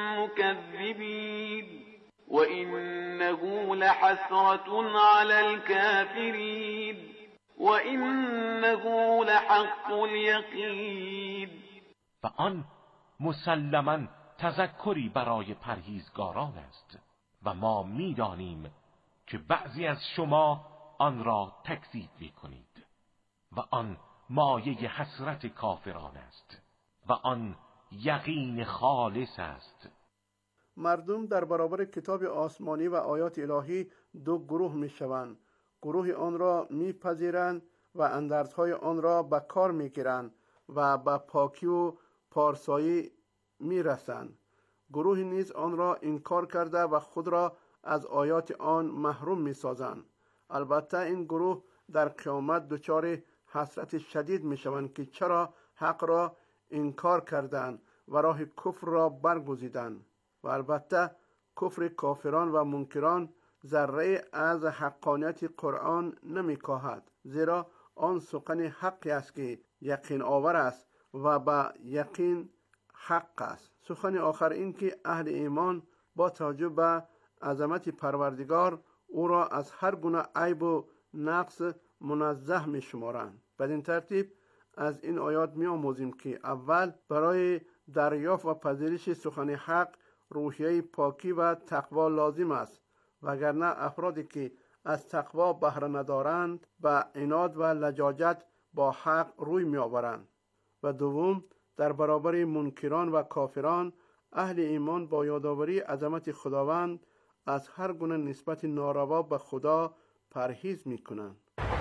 مكذبین و انه لحسرة على الكافرین و انه لحق الیقین. و آن مسلماً تذکری برای پرهیزگاران است و ما می‌دانیم که بعضی از شما آن را تکذیب می‌کنید و آن مایه حسرت کافران است و آن یقین خالص است. مردم در برابر کتاب آسمانی و آیات الهی دو گروه می‌شوند. گروه آن را می‌پذیرند و اندرزهای آن را به کار می‌گیرند و به پاکی و پارسایی می‌رسند. گروه نیز آن را انکار کرده و خود را از آیات آن محروم می‌سازند. البته این گروه در قیامت دچار حسرت شدید می‌شوند که چرا حق را انکار کردند و راه کفر را برگزیدند. و البته کفر کافران و منکران ذره از حقانیت قرآن نمی‌کاهد، زیرا آن سخن حقی است که یقین آور است و به یقین حق است. سخن آخر این که اهل ایمان با توجه به عظمت پروردگار او را از هر گونه عیب و نقص منزه می شمارند. بدین ترتیب از این آیات می آموزیم که اول برای دریافت و پذیرش سخن حق روحیه پاکی و تقوا لازم است، وگرنه افرادی که از تقوا بهره ندارند به عناد و لجاجت با حق روی می آورند. و دوم، در برابر منکران و کافران اهل ایمان با یادآوری عظمت خداوند از هر گونه نسبت ناروا به خدا پرهیز می کنند.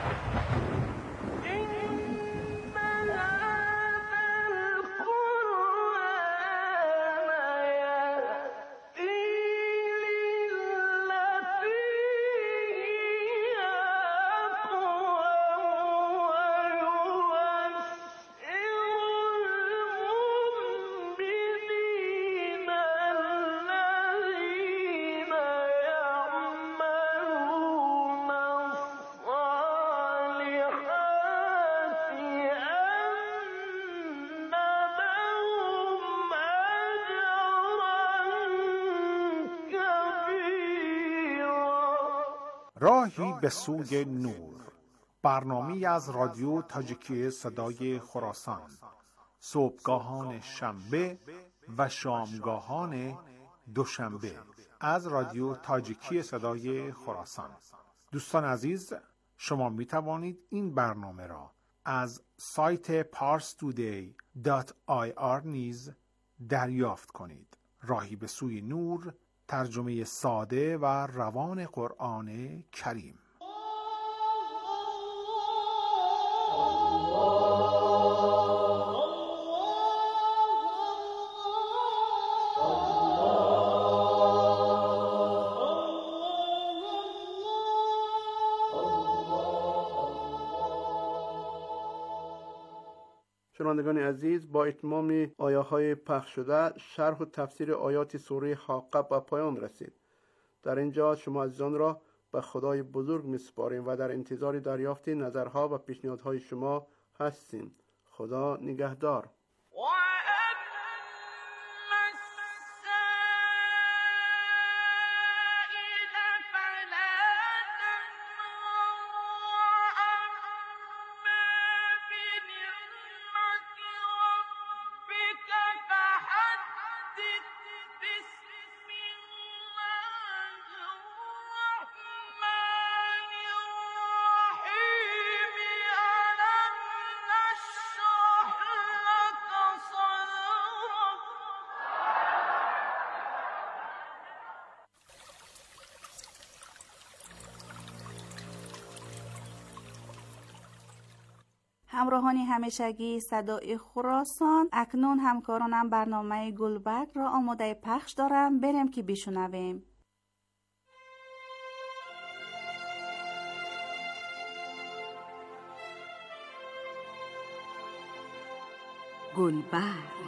راهی به سوی نور، برنامه‌ای از رادیو تاجیکی صدای خراسان، صبحگاهان شنبه و شامگاهان دوشنبه از رادیو تاجیکی صدای خراسان. دوستان عزیز، شما می توانید این برنامه را از سایت parstoday.ir نیز دریافت کنید. راهی به سوی نور، ترجمه ساده و روان قرآن کریم. شنوندگان عزیز، با اتمام آیه‌های پخش شده شرح و تفسیر آیات سوره حاقه به پایان رسید. در اینجا شما عزیزان را به خدای بزرگ می‌سپاریم و در انتظار دریافت نظرها و پیشنهادهای شما هستیم. خدا نگهدار. همراهان همیشگی صدای خراسان، اکنون همکارانم برنامه گلبرگ را آماده پخش دارم. بریم که بشنویم. گلبرگ.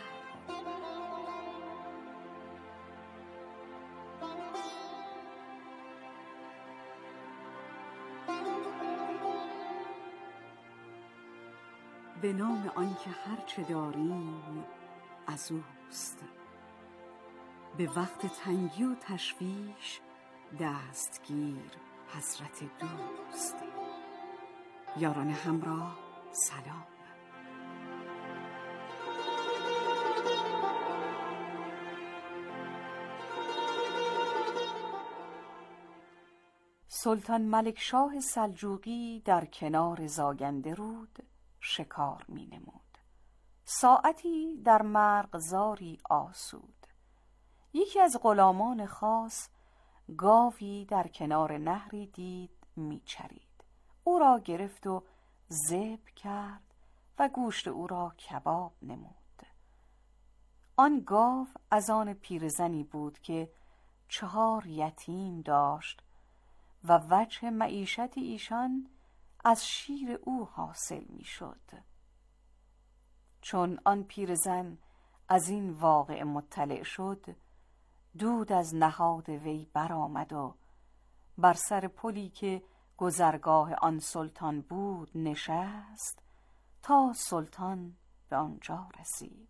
به نام آنکه هر چه داریم از اوست، به وقت تنگی و تشویش دستگیر حضرت دوست. یاران همراه سلام. سلطان ملکشاه سلجوقی در کنار زاگنده رود شکار می نمود. ساعتی در مرغزاری آسود. یکی از غلامان خاص گاوی در کنار نهری دید می چرید. او را گرفت و ذبح کرد و گوشت او را کباب نمود. آن گاو از آن پیرزنی بود که 4 یتیم داشت و وجه معیشت ایشان از شیر او حاصل می شد. چون آن پیرزن از این واقعه مطلع شد، دود از نهاد وی برآمد و بر سر پلی که گذرگاه آن سلطان بود نشست تا سلطان به آنجا رسید.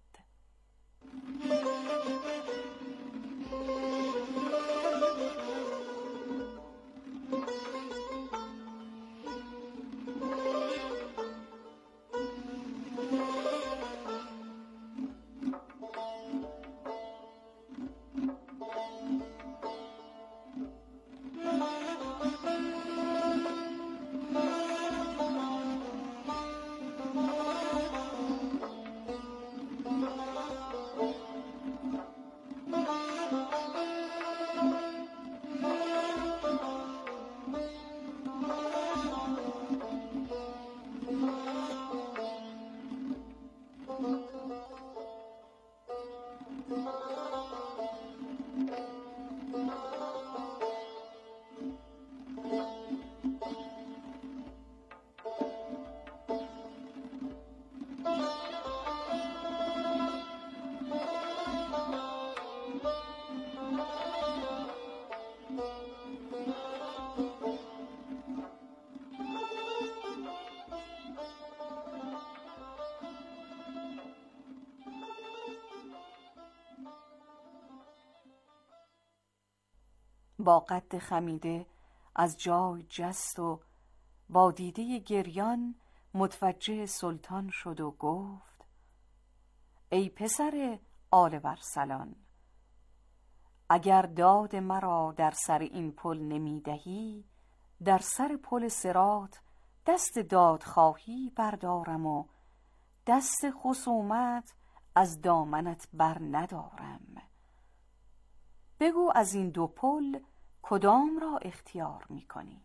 با قد خمیده از جای جست و با دیده گریان متوجه سلطان شد و گفت: ای پسر آل برسلان، اگر داد مرا در سر این پل نمی دهی، در سر پل صراط دست دادخواهی بردارم و دست خصومت از دامنت بر ندارم. بگو از این 2 پل کدام را اختیار می کنی؟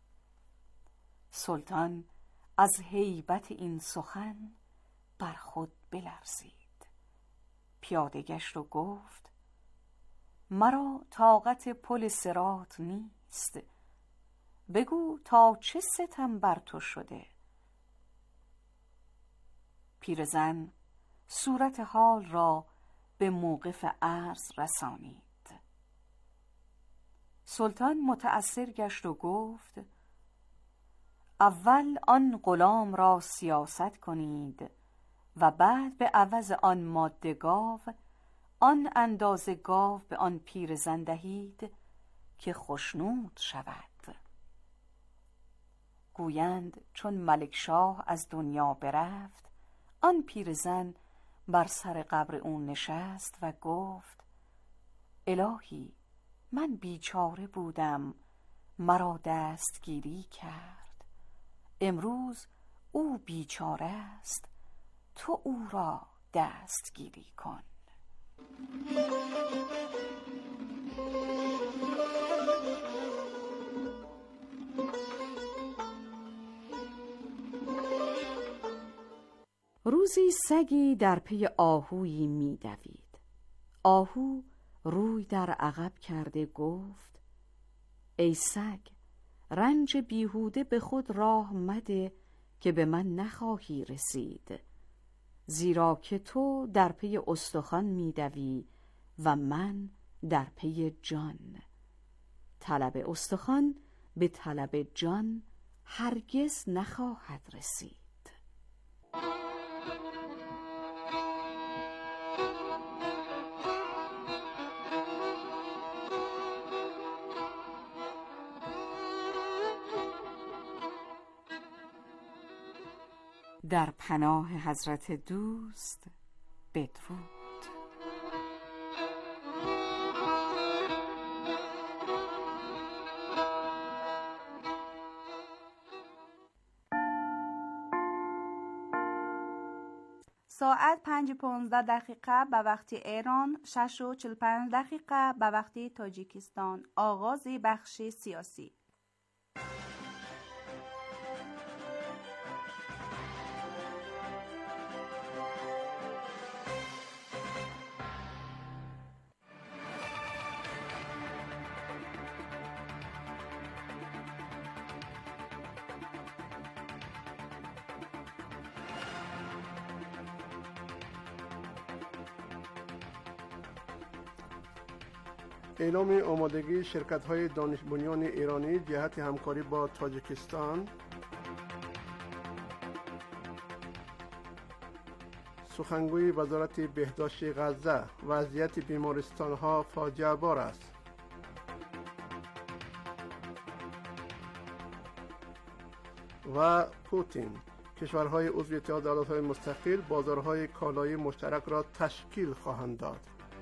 سلطان از هیبت این سخن بر خود بلرزید. پیاده گشت و گفت: مرا طاقت پل صراط نیست. بگو تا چه ستم بر تو شده؟ پیرزن صورت حال را به موقف عرض رسانید. سلطان متأثر گشت و گفت: اول آن غلام را سیاست کنید و بعد به عوض آن ماده گاو آن اندازه گاو به آن پیرزن دهید که خشنود شود. گویند چون ملکشاه از دنیا برفت، آن پیرزن بر سر قبر او نشست و گفت: الهی، من بیچاره بودم، مرا دستگیری کرد. امروز او بیچاره است، تو او را دستگیری کن. روزی سگی در پی آهویی می دوید. آهو روی در عقب کرده گفت: ای سگ، رنج بیهوده به خود راه مده که به من نخواهی رسید. زیرا که تو در پی استخوان می‌دوی و من در پی جان. طلب استخوان به طلب جان هرگز نخواهد رسید. در پناه حضرت دوست بدرود. ساعت 5:15 به وقت ایران، 6:45 به وقت تاجیکستان. آغاز بخش سیاسی. اعلام آمادگی شرکت‌های دانش بنیان ایرانی جهت همکاری با تاجیکستان. سخنگوی وزارت بهداشت غزه: وضعیت بیمارستان‌ها فاجعه بار است. و پوتین: کشورهای عضو اتحاد ایالات‌های متحده بازارهای کالای مشترک را تشکیل خواهند داد.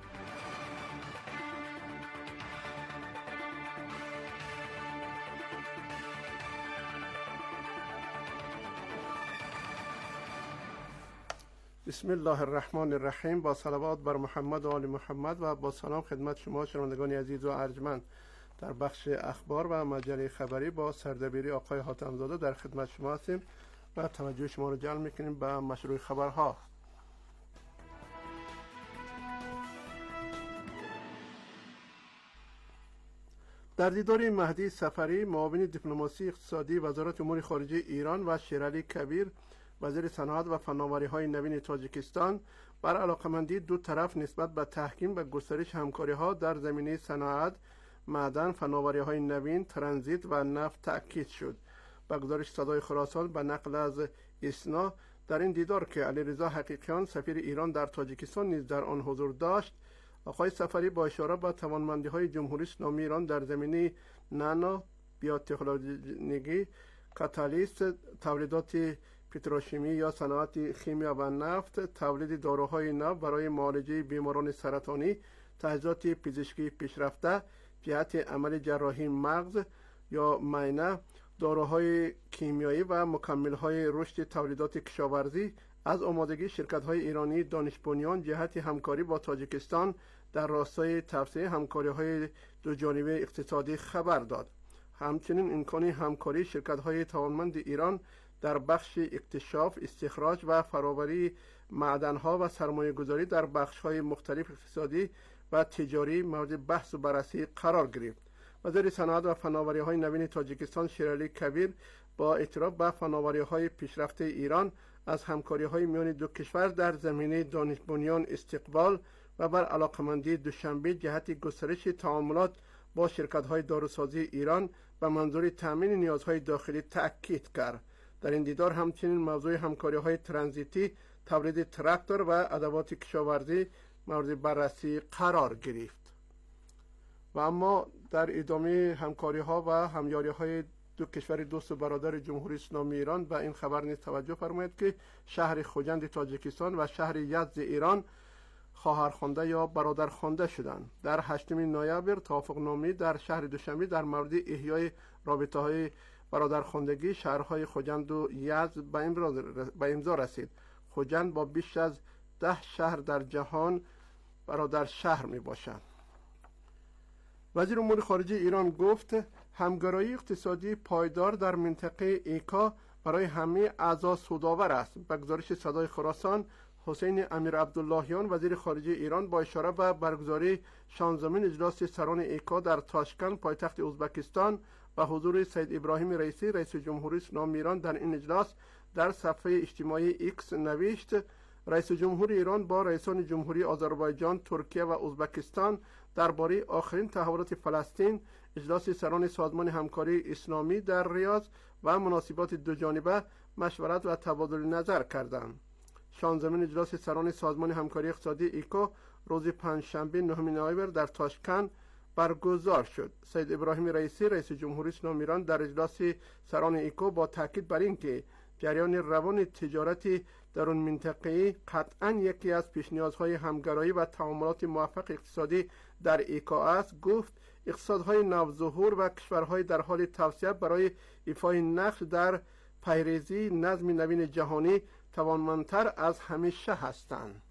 بسم الله الرحمن الرحیم. با صلوات بر محمد و آل محمد و با سلام خدمت شما شنوندگان عزیز و ارجمند. در بخش اخبار و مجله خبری با سردبیری آقای حاتم‌زاده در خدمت شما هستیم و توجه شما را جلب می‌کنیم به مشروع خبرها. در دیدار مهدی صفری، معاون دیپلماسی اقتصادی وزارت امور خارجه ایران و شیرعلی کبیر، وزیر صنعت و فناوری‌های نوین تاجیکستان، بر علاقمندی دو طرف نسبت به تحکیم و گسترش همکاری‌ها در زمینه صنعت، معدن، فناوری‌های نوین، ترانزیت و نفت تأکید شد. به گزارش صدای خراسان به نقل از اسنا، در این دیدار که علیرضا حقیقیان سفیر ایران در تاجیکستان نیز در آن حضور داشت، آقای صفری با اشاره به توانمندی‌های جمهوری اسلامی ایران در زمینه نانو، بیوتکنولوژی، کاتالیست، تولیدات پتروشیمی یا صنعت شیمیا و نفت، تولید داروهای نو برای معالجه بیماران سرطانی، تجهیزات پزشکی پیشرفته، جهت عمل جراحی مغز یا معاینه، داروهای کیمیایی و مکمل‌های رشد تولیدات کشاورزی، از آمادگی شرکت‌های ایرانی دانش بنیان جهت همکاری با تاجیکستان در راستای توسعه همکاری‌های دوجانبه اقتصادی خبر داد. همچنین امکان همکاری شرکت‌های توانمند ایران در بخش اکتشاف، استخراج و فراوری معدن‌ها و سرمایه‌گذاری در بخش‌های مختلف اقتصادی و تجاری مورد بحث و بررسی قرار گرفت. وزیر صنعت و فناوری‌های نوین تاجیکستان شیرعلی کبیر با اعتراف به فناوری‌های پیشرفته ایران از همکاری‌های میان دو کشور در زمینه دانش بنیان استقبال و بر علاقمندی دوشنبه جهت گسترش تعاملات با شرکت‌های داروسازی ایران به منظور تأمین نیازهای داخلی تأکید کرد. در این دیدار همچنین موضوع همکاری‌های ترانزیتی، تولید تراکتور و ادوات کشاورزی مورد بررسی قرار گرفت. و اما در ادامه همکاری‌ها و همیاری‌های دو کشور دوست و برادر جمهوری اسلامی ایران به این خبر نیز توجه فرمایید که شهر خوجند تاجیکستان و شهر یزد ایران خواهرخوانده یا برادرخوانده شدند. در 8 نوامبر توافقنامه در شهر دوشنبه در مورد احیای رابطه‌های برادرخواندگی شهرهای خوجند و یزد به امضا رسید. خوجند با بیش از 10 شهر در جهان برادر شهر می باشد. وزیر امور خارجه ایران گفت همگرایی اقتصادی پایدار در منطقه ایکا برای همه اعضا سودآور است. به گزارش صدای خراسان، حسین امیر عبداللهیان وزیر خارجه ایران با اشاره به برگزاری 16مین اجلاس سران ایکا در تاشکند پایتخت ازبکستان و حضور سید ابراهیم رئیسی رئیس جمهوری اسلامی ایران در این اجلاس در صفحه اجتماعی ایکس نوشت: رئیس جمهور ایران با رئیسان جمهوری آذربایجان، ترکیه و ازبکستان درباره آخرین تحولات فلسطین، اجلاس سران سازمان همکاری اسلامی در ریاض و مناسبات دوجانبه مشورت و تبادل نظر کردند. 16 اجلاس سران سازمان همکاری اقتصادی ایکو روز پنجشنبه 9 نوامبر در تاشکند برگزار شد. سید ابراهیم رئیسی رئیس جمهوری اسلامی ایران در اجلاس سران ایکو با تاکید بر اینکه جریان روان تجارتی در اون منطقه قطعاً یکی از پیش نیازهای همگرایی و تعاملات موفق اقتصادی در ایکو است، گفت اقتصادهای نوظهور و کشورهای در حال توسعه برای ایفای نقش در پیریزی نظم نوین جهانی توانمندتر از همیشه هستند.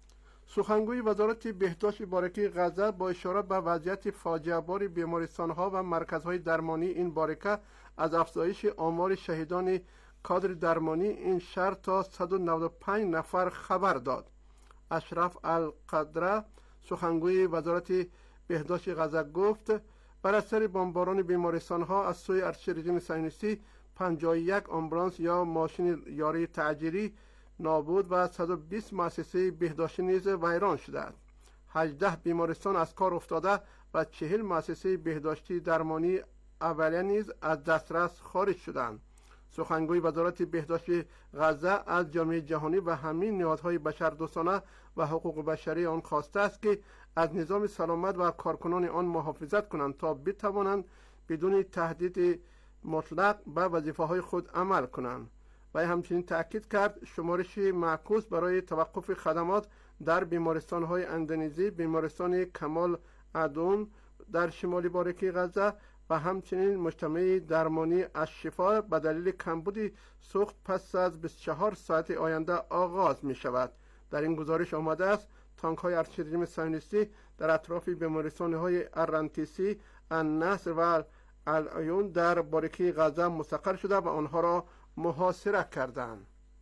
سخنگوی وزارت بهداشت بارکه غزه با اشاره به وضعیت فاجعه بار بیمارستان‌ها و مرکزهای درمانی این بارکه از افزایش آمار شهیدان کادر درمانی این شهر تا 195 نفر خبر داد. اشرف القدره سخنگوی وزارت بهداشت غزه گفت بر اثر بمباران بیمارستان‌ها از سوی ارتش رژیم صهیونیستی 51 آمبولانس یا ماشین یاری تعجیلی نابود و 120 مؤسسه بهداشتی نیز ویران شده است. 18 بیمارستان از کار افتاده و 40 مؤسسه بهداشتی درمانی اولیه نیز از دسترس خارج شدند. سخنگوی وزارت بهداشت غزه از جامعه جهانی و همین نهادهای بشردوستانه و حقوق بشری آن خواسته است که از نظام سلامت و کارکنان آن محافظت کنند تا بتوانند بدون تهدید مطلق به وظیفه‌های خود عمل کنند. و همچنین تأکید کرد شمارش معکوس برای توقف خدمات در بیمارستان‌های اندونزی، بیمارستان کمال ادون در شمال بارکه غزه و همچنین مجتمع درمانی از شفا به دلیل کمبود سوخت پس از 24 ساعت آینده آغاز می شود. در این گزارش آمده است تانک‌های ارتش رژیم صهیونیستی در اطراف بیمارستان‌های ارنتیسی، النصر و العیون در بارکه غزه مستقر شده و آنها را محاصره کردند.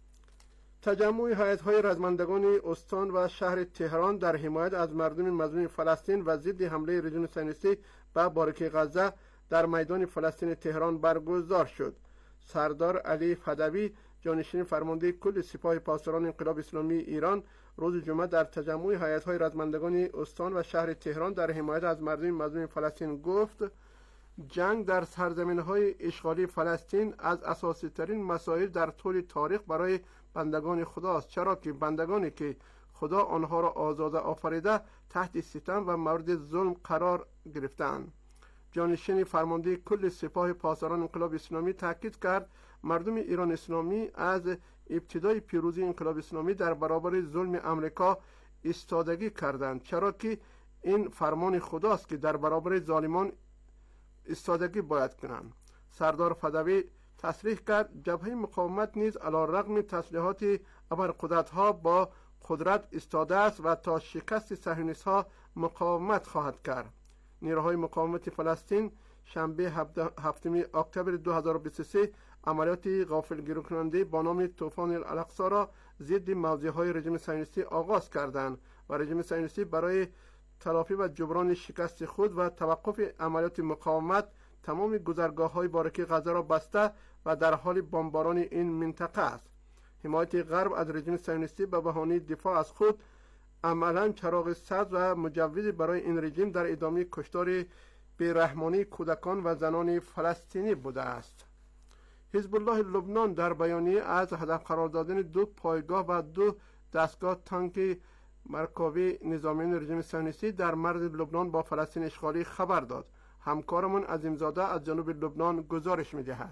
تجمع هیئت‌های رزمندگان استان و شهر تهران در حمایت از مردم مظلوم فلسطین و ضد حمله رژیم صهیونیستی به بارکه غزه در میدان فلسطین تهران برگزار شد. سردار علی فدوی جانشین فرمانده کل سپاه پاسداران انقلاب اسلامی ایران روز جمعه در تجمع هیئت‌های رزمندگان استان و شهر تهران در حمایت از مردم مظلوم فلسطین گفت جنگ در سرزمین‌های اشغالی فلسطین از اساسی ترین مسائل در طول تاریخ برای بندگان خداست، چرا که بندگانی که خدا آنها را آزاده آفریده تحت ستم و مورد ظلم قرار گرفتند. جانشین فرمانده کل سپاه پاسداران انقلاب اسلامی تاکید کرد مردم ایران اسلامی از ابتدای پیروزی انقلاب اسلامی در برابر ظلم امریکا ایستادگی کردند، چرا که این فرمان خداست که در برابر ظالمان ایستادگی باید کنند. سردار فدوی تصریح کرد جبهه مقاومت نیز علی رغم تسلیحات ابرقدرت‌ها با قدرت ایستاده است و تا شکست صهیونیست‌ها مقاومت خواهد کرد. نیروهای مقاومت فلسطین شنبه 7 اکتبر 2023 عملیات غافلگیر کننده با نام طوفان الاقصی را ضد موضع‌های رژیم صهیونیستی آغاز کردند و رژیم صهیونیستی برای تلافی و جبران شکست خود و توقف عملیات مقاومت تمام گذرگاه‌های بارکه غزه را بسته و در حال بمباران این منطقه است. حمایت غرب از رژیم صهیونیستی به بهانه دفاع از خود عملاً چراغ سبز و مجوز برای این رژیم در ادامه کشتار بی‌رحمانه کودکان و زنان فلسطینی بوده است. حزب الله لبنان در بیانیه از هدف قرار دادن 2 پایگاه و 2 دستگاه تانک مرکبی نظامیان رژیم صهیونیستی در مرز لبنان با فلسطین اشغالی خبر داد. همکارمان عظیمزاده از جنوب لبنان گزارش می‌دهد.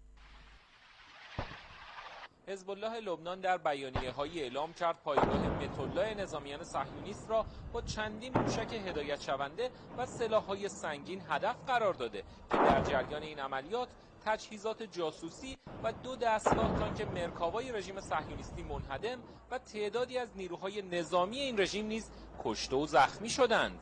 حزب الله لبنان در بیانیه‌های اعلام کرد پایگاه متولای نظامیان صهیونیست را با چندین موشک هدایت شونده و سلاح‌های سنگین هدف قرار داده که در جریان این عملیات تجهیزات جاسوسی و 2 دستگاه تانک مرکاوای رژیم صهیونیستی منهدم و تعدادی از نیروهای نظامی این رژیم نیز کشته و زخمی شدند.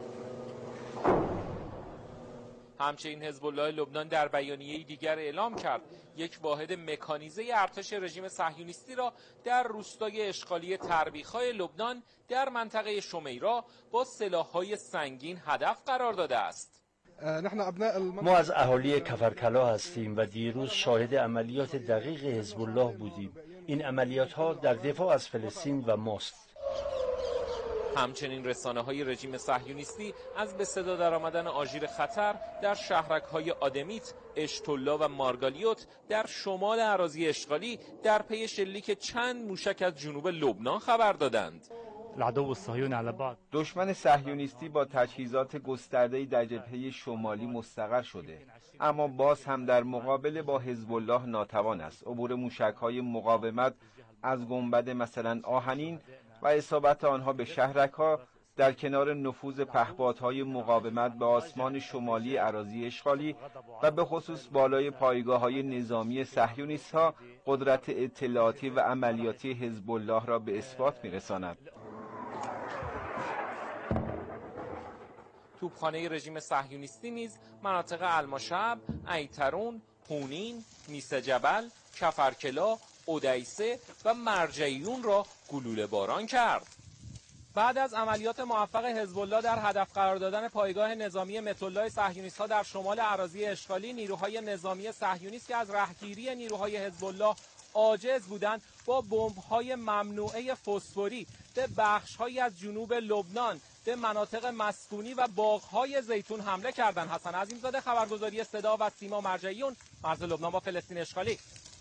همچنین حزب الله لبنان در بیانیه‌ای دیگر اعلام کرد یک واحد مکانیزه ارتش رژیم صهیونیستی را در روستای اشغالی تربیخای لبنان در منطقه شمیرا با سلاح‌های سنگین هدف قرار داده است. ما از اهالی کفرکلا هستیم و دیروز شاهد عملیات دقیق حزب الله بودیم. این عملیات‌ها در دفاع از فلسطین و ماست. همچنین رسانه‌های رژیم صهیونیستی از به صدا درآمدن آژیر خطر در شهرک‌های آدمیت، اشتولا و مارگالیوت در شمال اراضی اشغالی در پی شلیک چند موشک از جنوب لبنان خبر دادند. دشمن صهیونیستی با تجهیزات گسترده‌ای در جبهه شمالی مستقر شده، اما باز هم در مقابله با حزب الله ناتوان است. عبور موشک‌های مقاومت از گنبد مثلا آهنین و اصابت آنها به شهرک‌ها در کنار نفوذ پهپادهای مقاومت به آسمان شمالی اراضی اشغالی و به خصوص بالای پایگاه‌های نظامی صهیونیست‌ها قدرت اطلاعاتی و عملیاتی حزب الله را به اثبات می‌رساند. توپخانه رژیم صهیونیستی نیز مناطق الماشعب، ایترون، حونین، میس جبل، کفرکلا، اودیسه و مرجعیون را گلوله باران کرد. بعد از عملیات موفق حزب الله در هدف قرار دادن پایگاه نظامی متولای صهیونیست‌ها در شمال اراضی اشغالی، نیروهای نظامی صهیونیست که از رهگیری نیروهای حزب الله عاجز بودند، با بمب‌های ممنوعه فسفوری به بخش‌هایی از جنوب لبنان، به مناطق مسکونی و باغ‌های زیتون حمله کردند. حسن عظیمزاده، خبرگزاری صدا و سیما، مرجعیون، مرز لبنان با فلسطین اشغالی.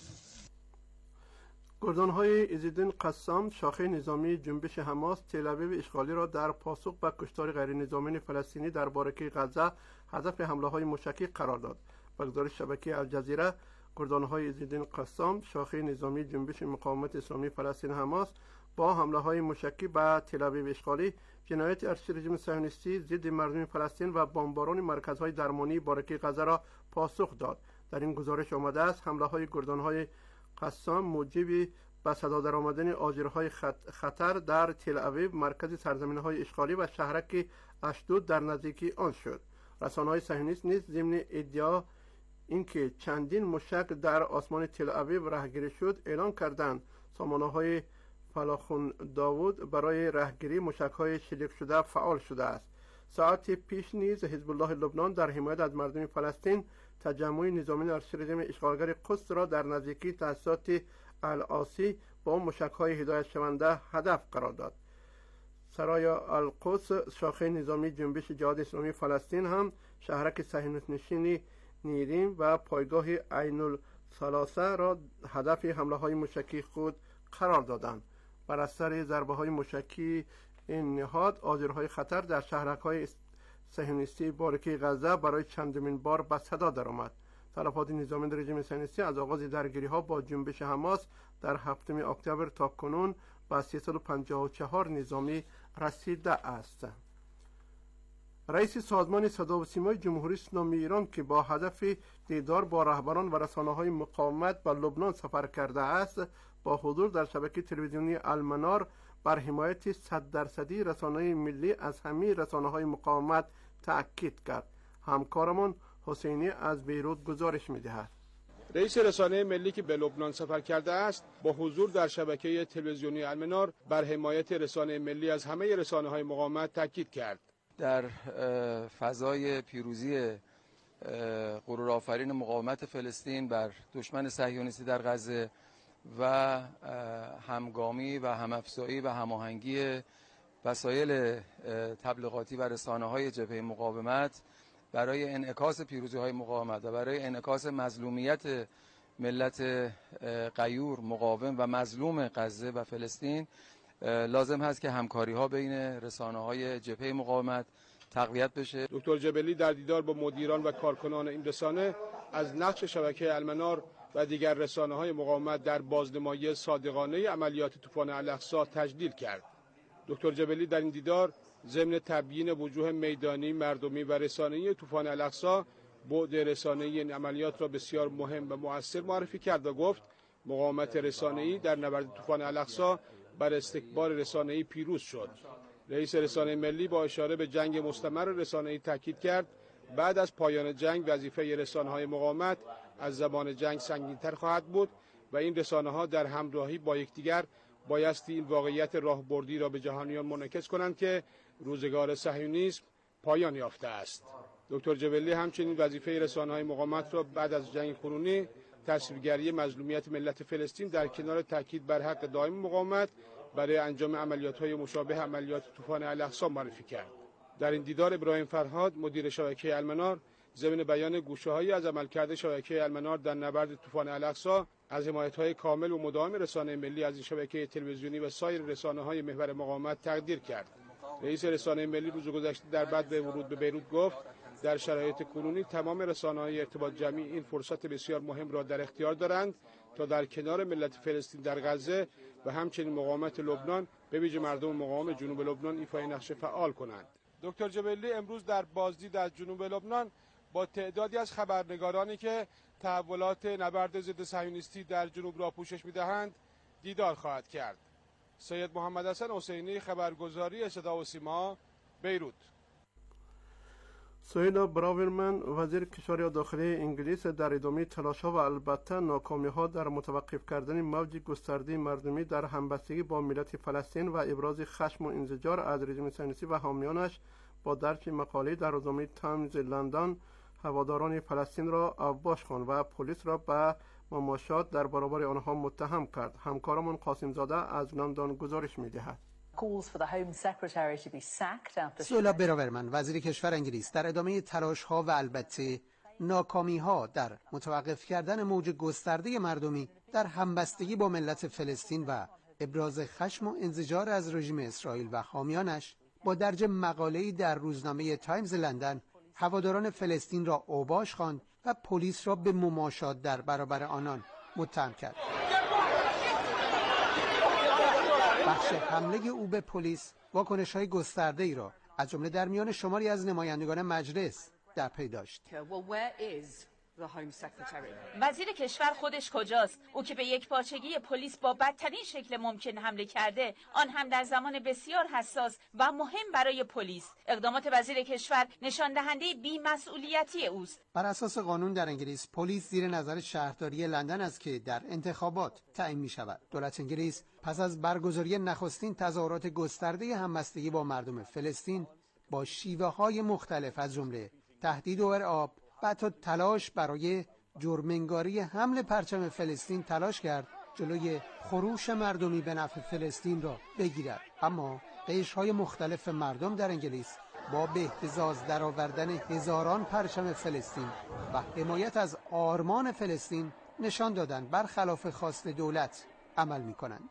گردانهای عزالدین قسام، شاخه نظامی جنبش حماس، تل‌آویو اشغالی را در پاسخ به کشتار غیرنظامیان فلسطینی در بارکه غزه هدف حمله‌های موشکی قرار داد. به گزارش شبکه الجزیره، گردانهای عزالدین قسام، شاخه نظامی جنبش مقاومت اسلامی فلسطین حماس، با حمله‌های موشکی به تل‌آویو اشغالی، جنایت ارتش رژیم صهیونیستی ضد مردم فلسطین و بمباران مرکزهای درمانی بارکه غزه را پاسخ داد. در این گزارش آمده است حمله‌های گردانهای قسام موجب به صدا درآمدن آژیرهای خطر در تل‌آویو، مرکز سرزمین‌های اشغالی و شهرک اشدود در نزدیکی آن شد. رسانه‌های صهیونیست نیز ضمن ادعا اینکه چندین موشک در آسمان تل‌آویو رهگیری شد اعلام کردند سامانه‌های فلاخون داوود برای رهگیری موشک‌های شلیک شده فعال شده است. ساعت پیش نیز حزب الله لبنان در حمایت از مردم فلسطین تجمع نظامی ارتش رژیم اشغالگر قدس را در نزدیکی تأسیسات العاصی با موشک‌های هدایت شونده هدف قرار داد. سرای القدس، شاخه نظامی جنبش جهاد اسلامی فلسطین، هم شهرک صهیونیست نشین نیرین و پایگاه عین الثلاثه را هدف حمله‌های موشکی خود قرار دادند. بر اثر ضربه‌های موشکی این نهاد، آژیرهای خطر در شهرک‌های صهیونیستی بارکه غزه برای چندمین بار به صدا درآمد. تلفات نظامی رژیم صهیونیستی از آغاز درگیری‌ها با جنبش حماس در 7 اکتبر تا کنون به 354 نظامی رسیده است. رئیس سازمان صدا و سیمای جمهوری اسلامی ایران که با هدف دیدار با رهبران و رسانه‌های مقاومت به لبنان سفر کرده است، با حضور در شبکه تلویزیونی المنار بر حمایت 100% رسانه ملی از همه رسانه‌های مقاومت تأکید کرد. همکارمان حسینی از بیروت گزارش می‌دهد. رئیس رسانه ملی که به لبنان سفر کرده است، با حضور در شبکه تلویزیونی المنار بر حمایت رسانه ملی از همه رسانه‌های مقاومت تأکید کرد. در فضای پیروزی غرورآفرین مقاومت فلسطین بر دشمن صهیونیستی در غزه و همگامی و همافزایی و هماهنگی وسایل تبلیغاتی و رسانه‌های جبهه مقاومت برای انعکاس پیروزی‌های مقاومت و برای انعکاس مظلومیت ملت غیور، مقاوم و مظلوم غزه و فلسطین، لازم هست که همکاری‌ها بین رسانه‌های جبهه مقاومت تقویت بشه. دکتر جبلی در دیدار با مدیران و کارکنان این رسانه از نقش شبکه المنار و دیگر رسانه‌های مقاومت در بازنمایی صادقانه عملیات طوفان الاقصی تجلیل کرد. دکتر جبلی در این دیدار ضمن تبیین وجوه میدانی، مردمی و رسانه‌ای طوفان الاقصی، بعد رسانه‌ای این عملیات را بسیار مهم و مؤثر معرفی کرد و گفت مقاومت رسانه‌ای در نبرد طوفان الاقصی بر استکبار رسانه‌ای پیروز شد. رئیس رسانه ملی با اشاره به جنگ مستمر رسانه‌ای تاکید کرد بعد از پایان جنگ وظیفه رسانه‌های مقاومت از زمان جنگ سنگین‌تر خواهد بود و این رسانه‌ها در همراهی با یکدیگر بایستی این واقعیت راهبردی را به جهانیان منعکس کنند که روزگار صهیونیسم پایان یافته است. دکتر جبلی همچنین وظیفه رسانه‌های مقاومت را بعد از جنگ کنونی تصویرگری مظلومیت ملت فلسطین در کنار تاکید بر حق دائم مقاومت برای انجام عملیات‌های مشابه عملیات طوفان الاقصی معرفی کرد. در این دیدار ابراهیم فرهاد مدیر شبکه المنار ضمن بیان گوشه‌هایی از عملکرد شبکه المنار در نبرد طوفان الاقصی از حمایت‌های کامل و مداوم رسانه ملی از این شبکه تلویزیونی و سایر رسانه‌های محور مقاومت تقدیر کرد. رئیس رسانه ملی روز گذشته در بعد به ورود به بیروت گفت در شرایط کنونی تمام رسانه‌های ارتباط جمعی این فرصت بسیار مهم را در اختیار دارند تا در کنار ملت فلسطین در غزه و همچنین مقاومت لبنان به ویژه مردم مقاوم جنوب لبنان ایفای نقش فعال کنند. دکتر جبلی امروز در بازدید از جنوب لبنان با تعدادی از خبرنگارانی که تحولات نبرد ضد صهیونیستی در جنوب را پوشش می‌دهند دیدار خواهد کرد. سید محمد حسن حسینی، خبرگزاری صدا و سیما، بیروت. سویلا براورمن وزیر کشور داخلی انگلیس در ادامه تلاش‌ها و البته ناکامی‌ها در متوقف کردن موج گسترده مردمی در همبستگی با ملت فلسطین و ابراز خشم و انزجار از رژیم صهیونیستی و حامیانش با درج مقاله در روزنامه تایمز لندن هواداران فلسطین را اوباش خواند و پلیس را به مماشات در برابر آنها متهم کرد. همکارمان قاسم زاده از لندن گزارش می‌دهد. سولا براورمن وزیر کشور انگلیس در ادامه تلاش‌ها و البته ناکامی‌ها در متوقف کردن موج گسترده مردمی در همبستگی با ملت فلسطین و ابراز خشم و انزجار از رژیم اسرائیل و حامیانش با درج مقاله‌ای در روزنامه تایمز لندن هواداران فلسطین را اوباش خواند و پلیس را به مماشات در برابر آنان متهم کرد. بخش حمله او به پلیس واکنش‌های گسترده‌ای را از جمله در میان شماری از نمایندگان مجلس در پی داشت. وزیر کشور خودش کجاست؟ او که به یک پارچگی پلیس با بدترین شکل ممکن حمله کرده، آن هم در زمان بسیار حساس و مهم برای پلیس. اقدامات وزیر کشور نشان دهنده بی‌مسئولیتی اوست. بر اساس قانون در انگلیس پلیس زیر نظر شهرداری لندن است که در انتخابات تعیین می شود. دولت انگلیس پس از برگزاری نخستین تظاهرات گسترده همبستگی با مردم فلسطین با شیوه‌های مختلف از جمله تهدید و ارعاب و حتی تلاش برای جرم‌انگاری حمل پرچم فلسطین تلاش کرد جلوی خروش مردمی به نفع فلسطین را بگیرد. اما قشرهای مختلف مردم در انگلیس با به اهتزاز درآوردن هزاران پرچم فلسطین و حمایت از آرمان فلسطین نشان دادند برخلاف خواست دولت عمل می‌کنند.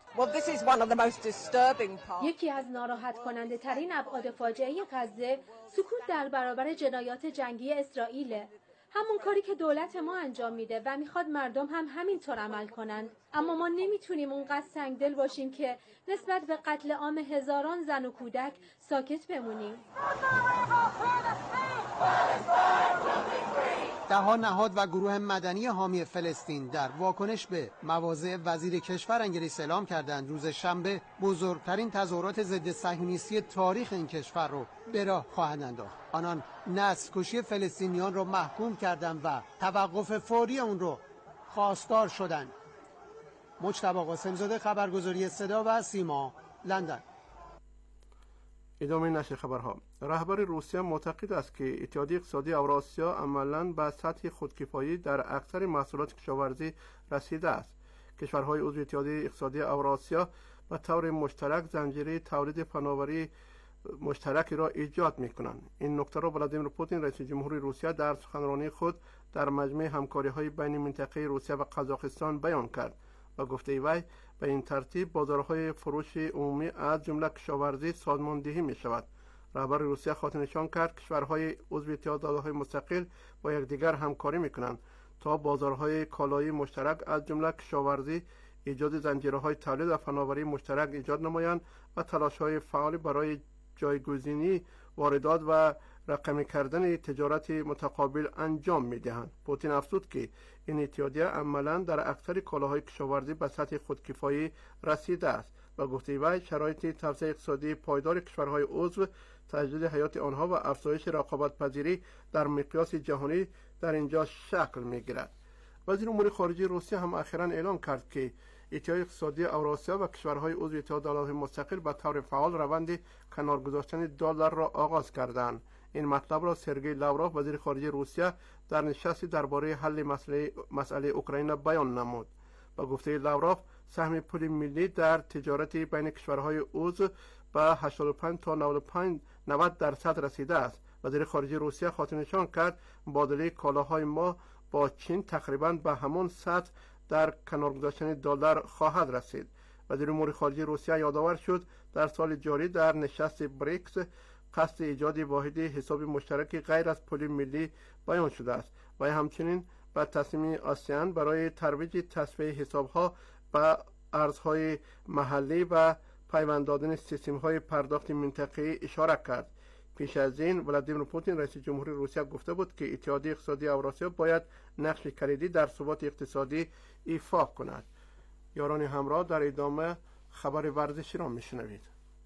یکی از ناراحت کننده ترین ابعاد فاجعه غزه سکوت در برابر جنایات جنگی اسرائیل. همون کاری که دولت ما انجام میده و میخواد مردم هم همینطور عمل کنند. اما ما نمیتونیم اونقدر سنگدل باشیم که نسبت به قتل عام هزاران زن و کودک ساکت بمونیم. ده‌ها نهاد و گروه مدنی حامی فلسطین در واکنش به مواضع وزیر کشور انگلیس اعلام کردند روز شنبه بزرگترین تظاهرات ضد صهیونیستی تاریخ این کشور را به راه خواهند انداخت. آنان نسل‌کشی فلسطینیان را محکوم کردند و توقف فوری اون را خواستار شدند. مجتبی قاسم‌زاده، خبرگزاری صدا و سیما، لندن. ادامه نشر خبرها. رهبر روسیه معتقد است که اتحادیه اقتصادی اوراسیا عملاً به سطح خودکفایی در اکثر محصولات کشاورزی رسیده است. کشورهای عضو اتحادیه اقتصادی اوراسیا به طور مشترک زنجیره تولید فناوری مشترکی را ایجاد می‌کنند. این نکته را ولادیمیر پوتین رئیس جمهوری روسیه در سخنرانی خود در مجمع همکاری‌های بین منطقه روسیه و قزاقستان بیان کرد و گفته وی به این ترتیب بازارهای فروش عمومی از جمله کشاورزی سازماندهی می شود. رهبر روسیه خاطر نشان کرد کشورهای عضو اتحاد دولت‌های مستقل با یکدیگر همکاری می‌کنند تا بازارهای کالایی مشترک از جمله کشاورزی، ایجاد زنجیره‌های تولید و فناوری مشترک ایجاد نمایند و تلاش‌های فعال برای جایگزینی واردات و رقمی کردن تجارت متقابل انجام می‌دهند. پوتین افزود که این اتحادیه عملاً در اکثر کالاهای کشاورزی به سطح خودکفایی رسیده است و گفته وی شرایط توسعه اقتصادی پایدار کشورهای عضو، تجدید حیات آنها و افزایش رقابت‌پذیری در مقیاس جهانی در اینجا شکل می‌گیرد. وزیر امور خارجه روسیه هم اخیراً اعلام کرد که اتحادیه اقتصادی اوراسیا و کشورهای عضو اتحاد دولت‌های مستقل به طور فعال روند کنار گذاشتن دلار را آغاز کردند. این مطلب را سرگئی لاوروف وزیر خارجه روسیه در نشستی درباره حل مسئله اوکراین بیان نمود. با گفته لاوروف سهم پول ملی در تجارت بین کشورهای عضو به 85 تا 90% رسیده است. وزیر خارجه روسیه خاطر نشان کرد مبادله کالاهای ما با چین تقریباً به همان سطح در کنار گذاشتن دلار خواهد رسید. وزیر امور خارجه روسیه یادآور شد در سال جاری در نشست بریکس قصد ایجاد واحد حساب مشترک غیر از پول ملی بیان شده است و همچنین به تصمیم آسیان برای ترویج تصفیه حسابها به ارزهای محلی و پیوند دادن سیستم‌های پرداخت منطقه‌ای اشاره کرد. پیش از این ولادیمیر پوتین رئیس جمهوری روسیه گفته بود که اتحادیه اقتصادی اوراسیا باید نقش کلیدی در ثبات اقتصادی ایفا کند. یاران همراه، در ادامه خبر ورزشی را میشنوید.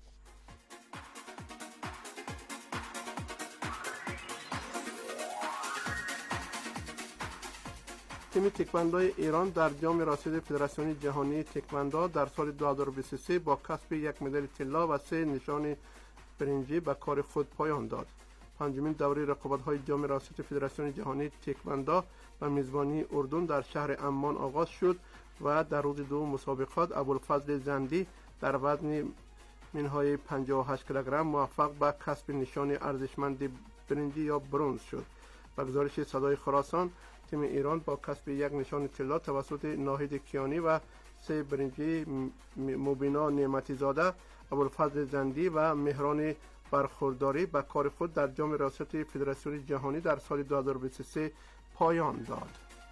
تیم تکواندوی ایران در جام راسد فدراسیون جهانی تکواندو در سال 2023 با کسب یک مدال طلا و 3 نشان برنجی به کار خود پایان داد. پنجمین دوره رقابت‌های جام راسد فدراسیون جهانی تکواندو به میزبانی اردن در شهر عمان آغاز شد و در روز دوم مسابقات ابوالفضل زندی در وزن منهای 58 کیلوگرم موفق به کسب نشان ارزشمند برنجی یا برنز شد. به گزارش صدای خراسان، تیم ایران با کسب یک نشان طلا توسط ناهید کیانی و 3 برنجی مبینا نعمتی زاده، ابوالفضل زندی و مهران برخورداری به کار خود در جام ریاست فدراسیون جهانی در سال 2023 پایان داد.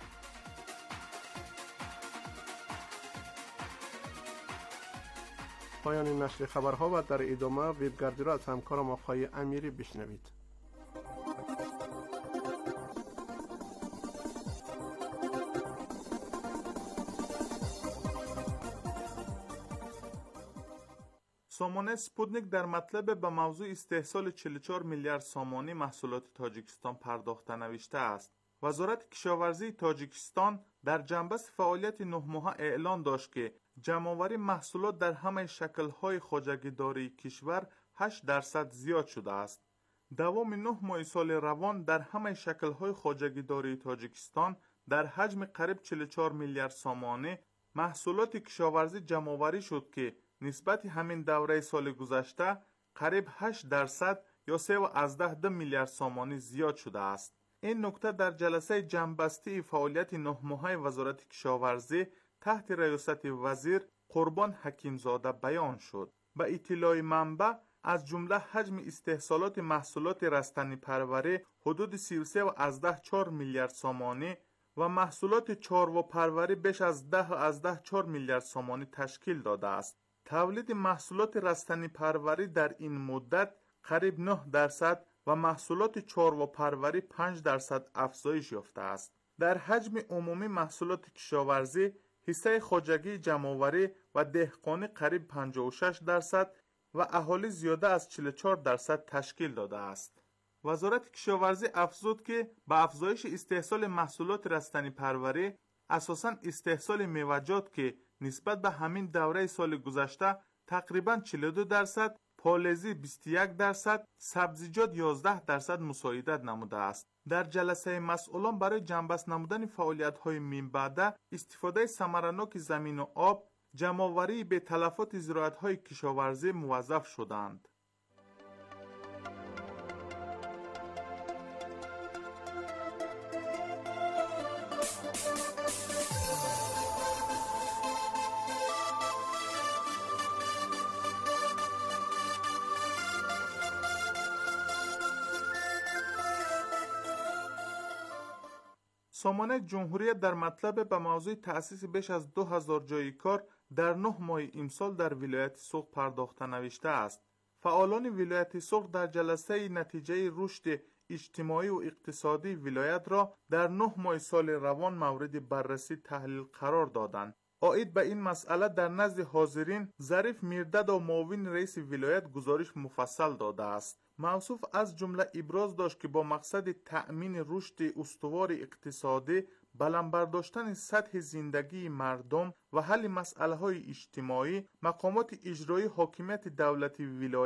پایان نشر خبرها و در ادامه وبگردی را از همکارم آقای امیری بشنوید. سامانه سپوتنیک در مطلب به موضوع استحصال 44 میلیارد سامانی محصولات تاجیکستان پرداخته نوشته است. وزارت کشاورزی تاجیکستان در جنبش فعالیت 9 ماهه اعلان داشت که جمع‌آوری محصولات در همه شکل‌های خواجگی‌داری کشور 8% زیاد شده است. دوام 9 ماه سال روان در همه شکل‌های خواجگی‌داری تاجیکستان در حجم قریب 44 میلیارد سامانه محصولات کشاورزی جمع‌آوری شد که نسبت همین دوره سال گذشته قریب 8% یا 3.2 میلیارد سامانی زیاد شده است. این نکته در جلسه جمع‌بستی فعالیت 9 ماهه وزارت کشاورزی تحت ریاست وزیر قربان حکیمزاده بیان شد. به اطلاع منبع از جمله حجم استحصالات محصولات رستنی پروری حدود 33.4 میلیارد سامانی و محصولات چاروا پروری بیش از 10.4 میلیارد سامانی تشکیل داده است. تولید محصولات رستنی پروری در این مدت قریب 9% و محصولات چاروا پروری 5% افزایش یافته است. در حجم عمومی محصولات کشاورزی حصه خواجگی جمع‌آوری و دهقانی قریب 56% و اهالی زیاده از 44% تشکیل داده است. وزارت کشاورزی افزود که با افزایش استحصال محصولات رستنی پروری اساساً استحصال میوه‌جات که نسبت به همین دوره سال گذشته تقریباً 42%، پالزی 21%، سبزیجات 11% مساعدت نموده است. در جلسه مسئولان برای جنبست نمودن فعالیت‌های من بعده استفاده ثمرناک زمین و آب، جمع‌آوری به تلفات زراعت‌های کشاورزی موظف شدند. سامانه جمهوریت در مطلب به موضوع تأسیس بیش از 2000 جای کار در 9 ماه امسال در ولایت سوق پرداخته نوشته است. فعالان ولایت سوق در جلسه نتیجه رشد اجتماعی و اقتصادی ولایت را در 9 ماه سال روان مورد بررسی تحلیل قرار دادند. عاید به این مسئله در نزد حاضرین ظریف میرداد و معاون رئیس ولایت گزارش مفصل داده است. موصوف از جمله ابراز داشت که با مقصد تأمین رشد استوار اقتصادی، بلند برداشتن سطح زندگی مردم و حل مسائل های اجتماعی، مقامات اجرایی حاکمیت دولتی ولایت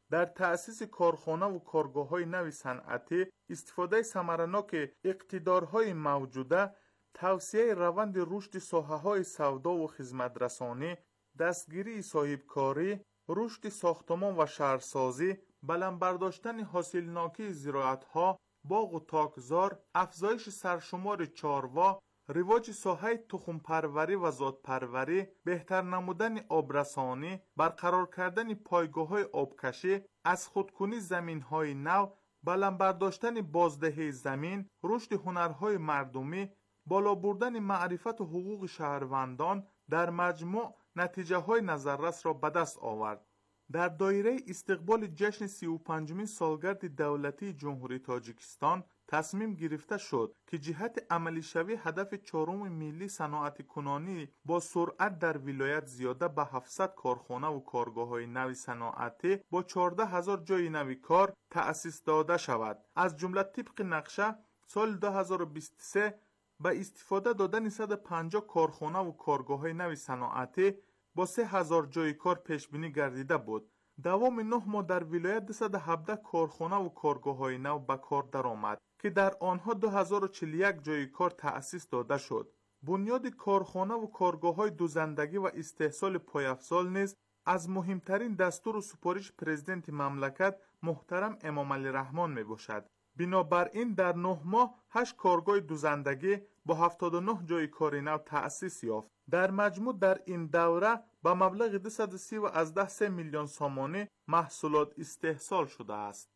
در تأسیس کارخانه و کارگاه‌های نوی صنعتی، استفاده ثمرناک اقتدارهای موجوده، توسعه روند رشد ساحه‌های سودا و خدمت‌رسانی، دستگیری صاحبکاری، رشد ساختمان و شهرسازی، بلند برداشتن حاصلناکی زراعت‌ها، باغ و تاکزار، افزایش سرشمار چاروا، رواج ساحه تخم پروری و ذات پروری، بهتر نمودن آبرسانی، برقرار کردن پایگاه‌های آبکشی، از خودکنی زمین‌های نو، بلند برداشتن بازدهی زمین، رشد هنرهای مردمی، بالا بردن معرفت و حقوق شهروندان، در مجموع نتیجه های نظررس را به دست آورد. در دایره استقبال جشن 35مین سالگرد دولتی جمهوری تاجیکستان تصمیم گرفته شد که جهت عملی شوی هدف 4 ملی صنعت کنانی با سرعت در ولایت زیاده به 700 کارخانه و کارگاه‌های نوی صنعتی با 14000 جای نوی کار تأسیس داده شود. از جمله طبق نقشه سال 2023 به استفاده دادن 150 کارخانه و کارگاه‌های نوی صنعتی با 3000 جای کار پیش بینی گردیده بود. دوام 9 ماه در ولایت 217 کارخانه و کارگاه‌های نو به کار درآمد که در آنها 2041 جای کار تأسیس داده شد. بنیاد کارخانه و کارگاه‌های دوزندگی و استحصال پایافزال نیز از مهمترین دستور و سپارش پرزیدنت مملکت محترم امام علی رحمان می باشد. بنابراین در 9 ماه 8 کارگاه دوزندگی با 79 جای کار نو تأسیس یافت. در مجموع در این دوره به مبلغ 230 میلیون سامانه محصولات استحصال شده است.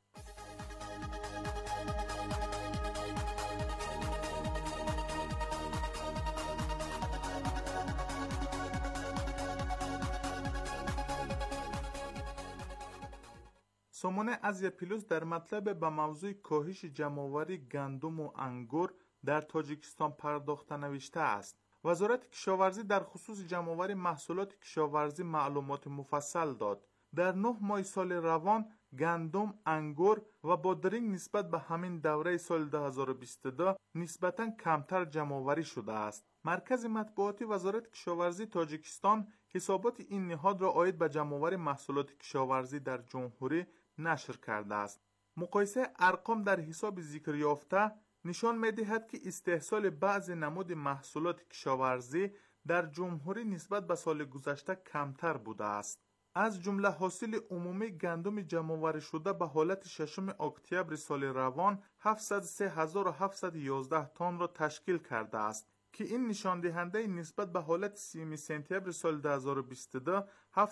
سامانه آسیا پلوس در مطلب به موضوع کاهش جمع‌آوری گندم و انگور در تاجیکستان پرداخته نوشته است. وزارت کشاورزی در خصوص جمع‌آوری محصولات کشاورزی معلومات مفصل داد. در 9 ماه سال روان گندم، انگور و بادرنگ نسبت به همین دوره سال 2022 نسبتاً کمتر جمع‌آوری شده است. مرکز مطبوعاتی وزارت کشاورزی تاجیکستان حسابات این نهاد را عاید به جمع‌آوری محصولات کشاورزی در جمهوری نشر کرده است. مقایسه ارقام در حساب ذکر یافته نشان می‌دهد که استحصال بعض نمود محصولات کشاورزی در جمهوری نسبت به سال گذشته کمتر بوده است. از جمله حاصل عمومی گندم جمع‌آوری شده به حالت 6 اکتبر سال روان 703711 تن را تشکیل کرده است که این نشان دهنده نسبت به حالت 30 سپتامبر سال 2022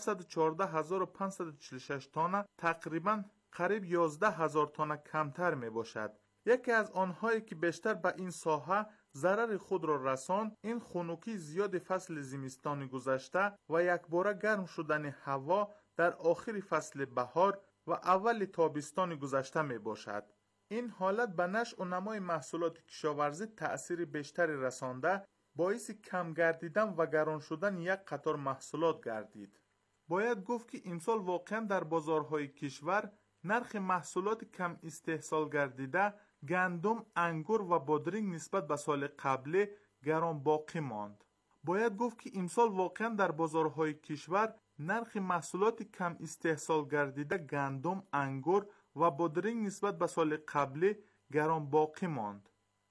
714546 تن تقریباً قریب 11000 تن کمتر می باشد. یکی از آنهایی که بیشتر به این ساحه ضرر خود را رساند این خنکی زیاد فصل زمستان گذشته و یکباره گرم شدن هوا در آخر فصل بهار و اول تابستان گذشته می باشد. این حالت به نشأ و نمای محصولات کشاورزی تأثیر بیشتری رسانده باعث کم گردیدن و گران شدن یک قطار محصولات گردید. باید گفت که امسال واقعا در بازارهای کشور نرخ محصولات کم استحصال گردیده گندم، انگور و بادرنگ نسبت به سال قبل گران باقی ماند. باید گفت که امسال واقعا در بازارهای کشور نرخ محصولات کم استحصال گردیده گندم، انگور و بادرنگ نسبت به سال قبل گران باقی ماند.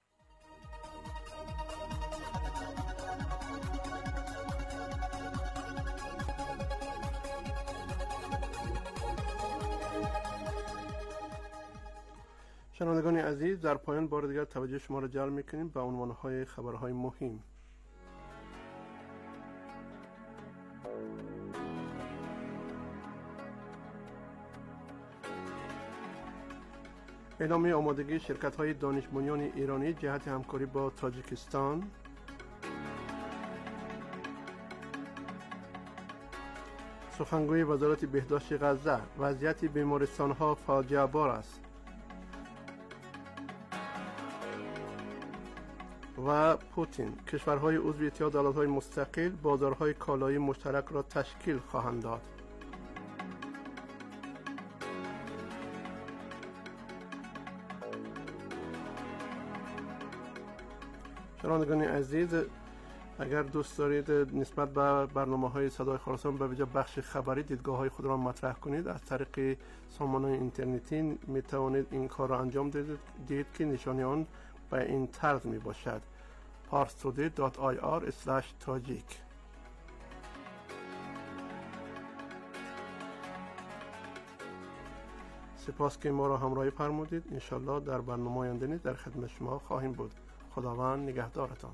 شنوندگان عزیز، در پایان بار دیگر توجه شما را جلب می‌کنیم به عنوان‌های خبرهای مهم. اعلامیه آمادگی شرکت‌های دانش بنیان ایرانی جهت همکاری با تاجیکستان. سخنگوی وزارت بهداشت غزه: وضعیت بیمارستان‌ها فاجعه بار است. و پوتین: کشورهای عضو اتحاد ایالات‌های مستقل بازارهای کالایی مشترک را تشکیل خواهند داد. شنوندگان عزیز، اگر دوست دارید نسبت به برنامه‌های صدای خراسان به ویژه بخش خبری دیدگاه‌های خود را مطرح کنید، از طریق سامانه اینترنتی می توانید این کار را انجام دهید که نشانی آن به این طرز می باشد: parstoday.ir/tajik. سپاس که ما را همراهی فرمودید. انشالله در برنامه آینده در خدمت شما خواهیم بود. خداوند نگهدارتان.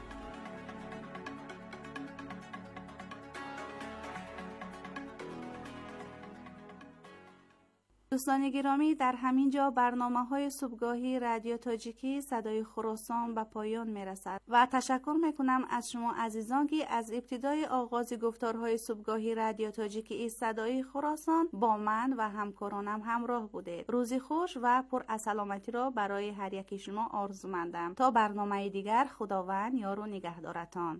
دوستان گرامی، در همین جا برنامه‌های صبحگاهی رادیو تاجیکی صدای خراسان به پایان می‌رسد و تشکر می‌کنم از شما عزیزان که از ابتدای آغاز گفتارهای صبحگاهی رادیو تاجیکی صدای خراسان با من و همکارانم همراه بودید. روزی خوش و پر از سلامتی را برای هر یکی شما آرزومندم. تا برنامه دیگر، خداوند یار و نگهدارتان.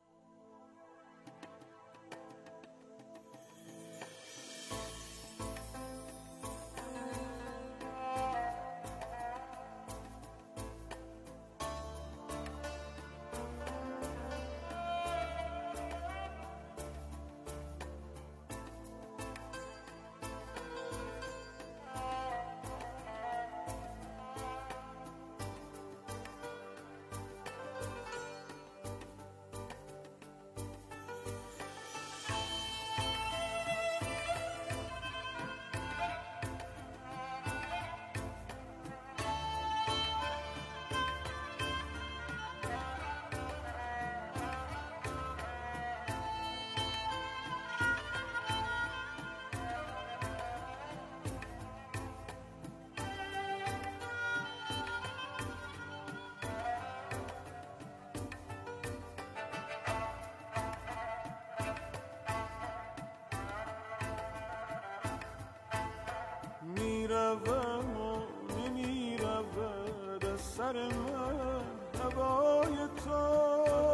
میروم و نمیرود از سر من هوای تو،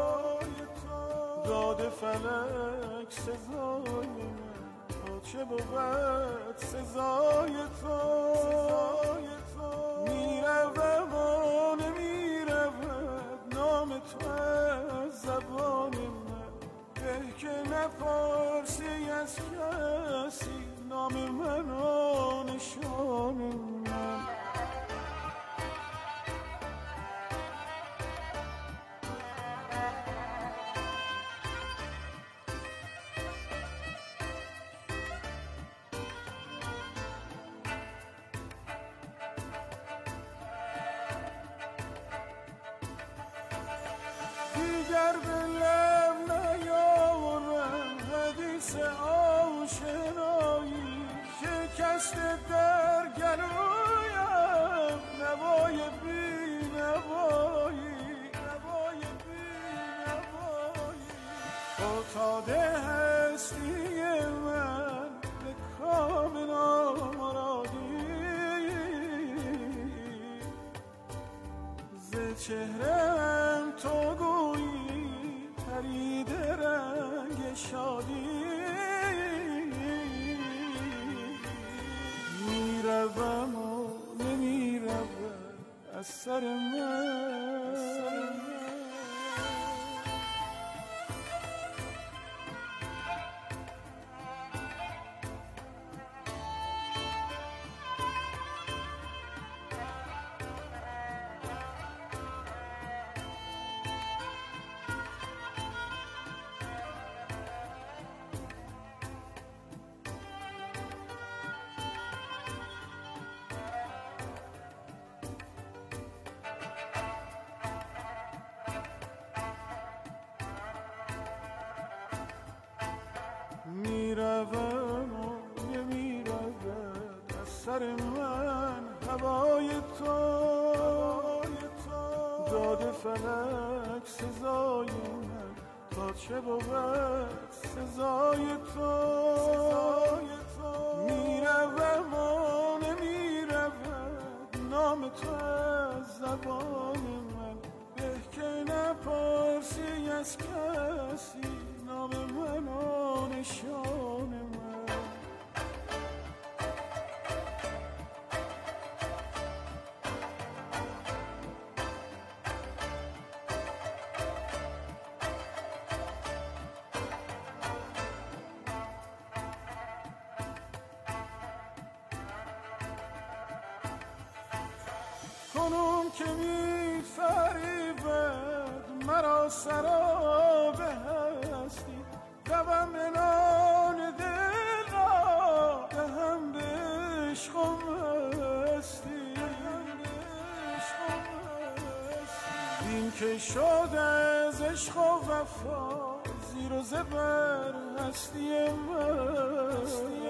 داد فلک سزای من، تا چه بود سزای تو. میروم و نمیرود نام تو از زبان من، به که نپرسی از کسی نام من و نشان من. دیگر دلم نیاورم حدیث آشنایی، شکست در گلویم نوای بی نوایی، فتاده هستی من به کام نامرادی، ز چهرم تو گویی پرید رنگ شادی. میروم و نمیرود از سر من. میروم و نمیرود از سر من هوای تو، داد فلک سزای من، تا چه بود سزای تو. میروم و نمیرود نام تو از زبان من، به که نپرسی از کسی نام من و نشان من. کنون که می فریبد مرا سراب هستی، دوم انان دل را دهم به عشق و مستی. این که شد از عشق و وفا زیر و زبر هستی من.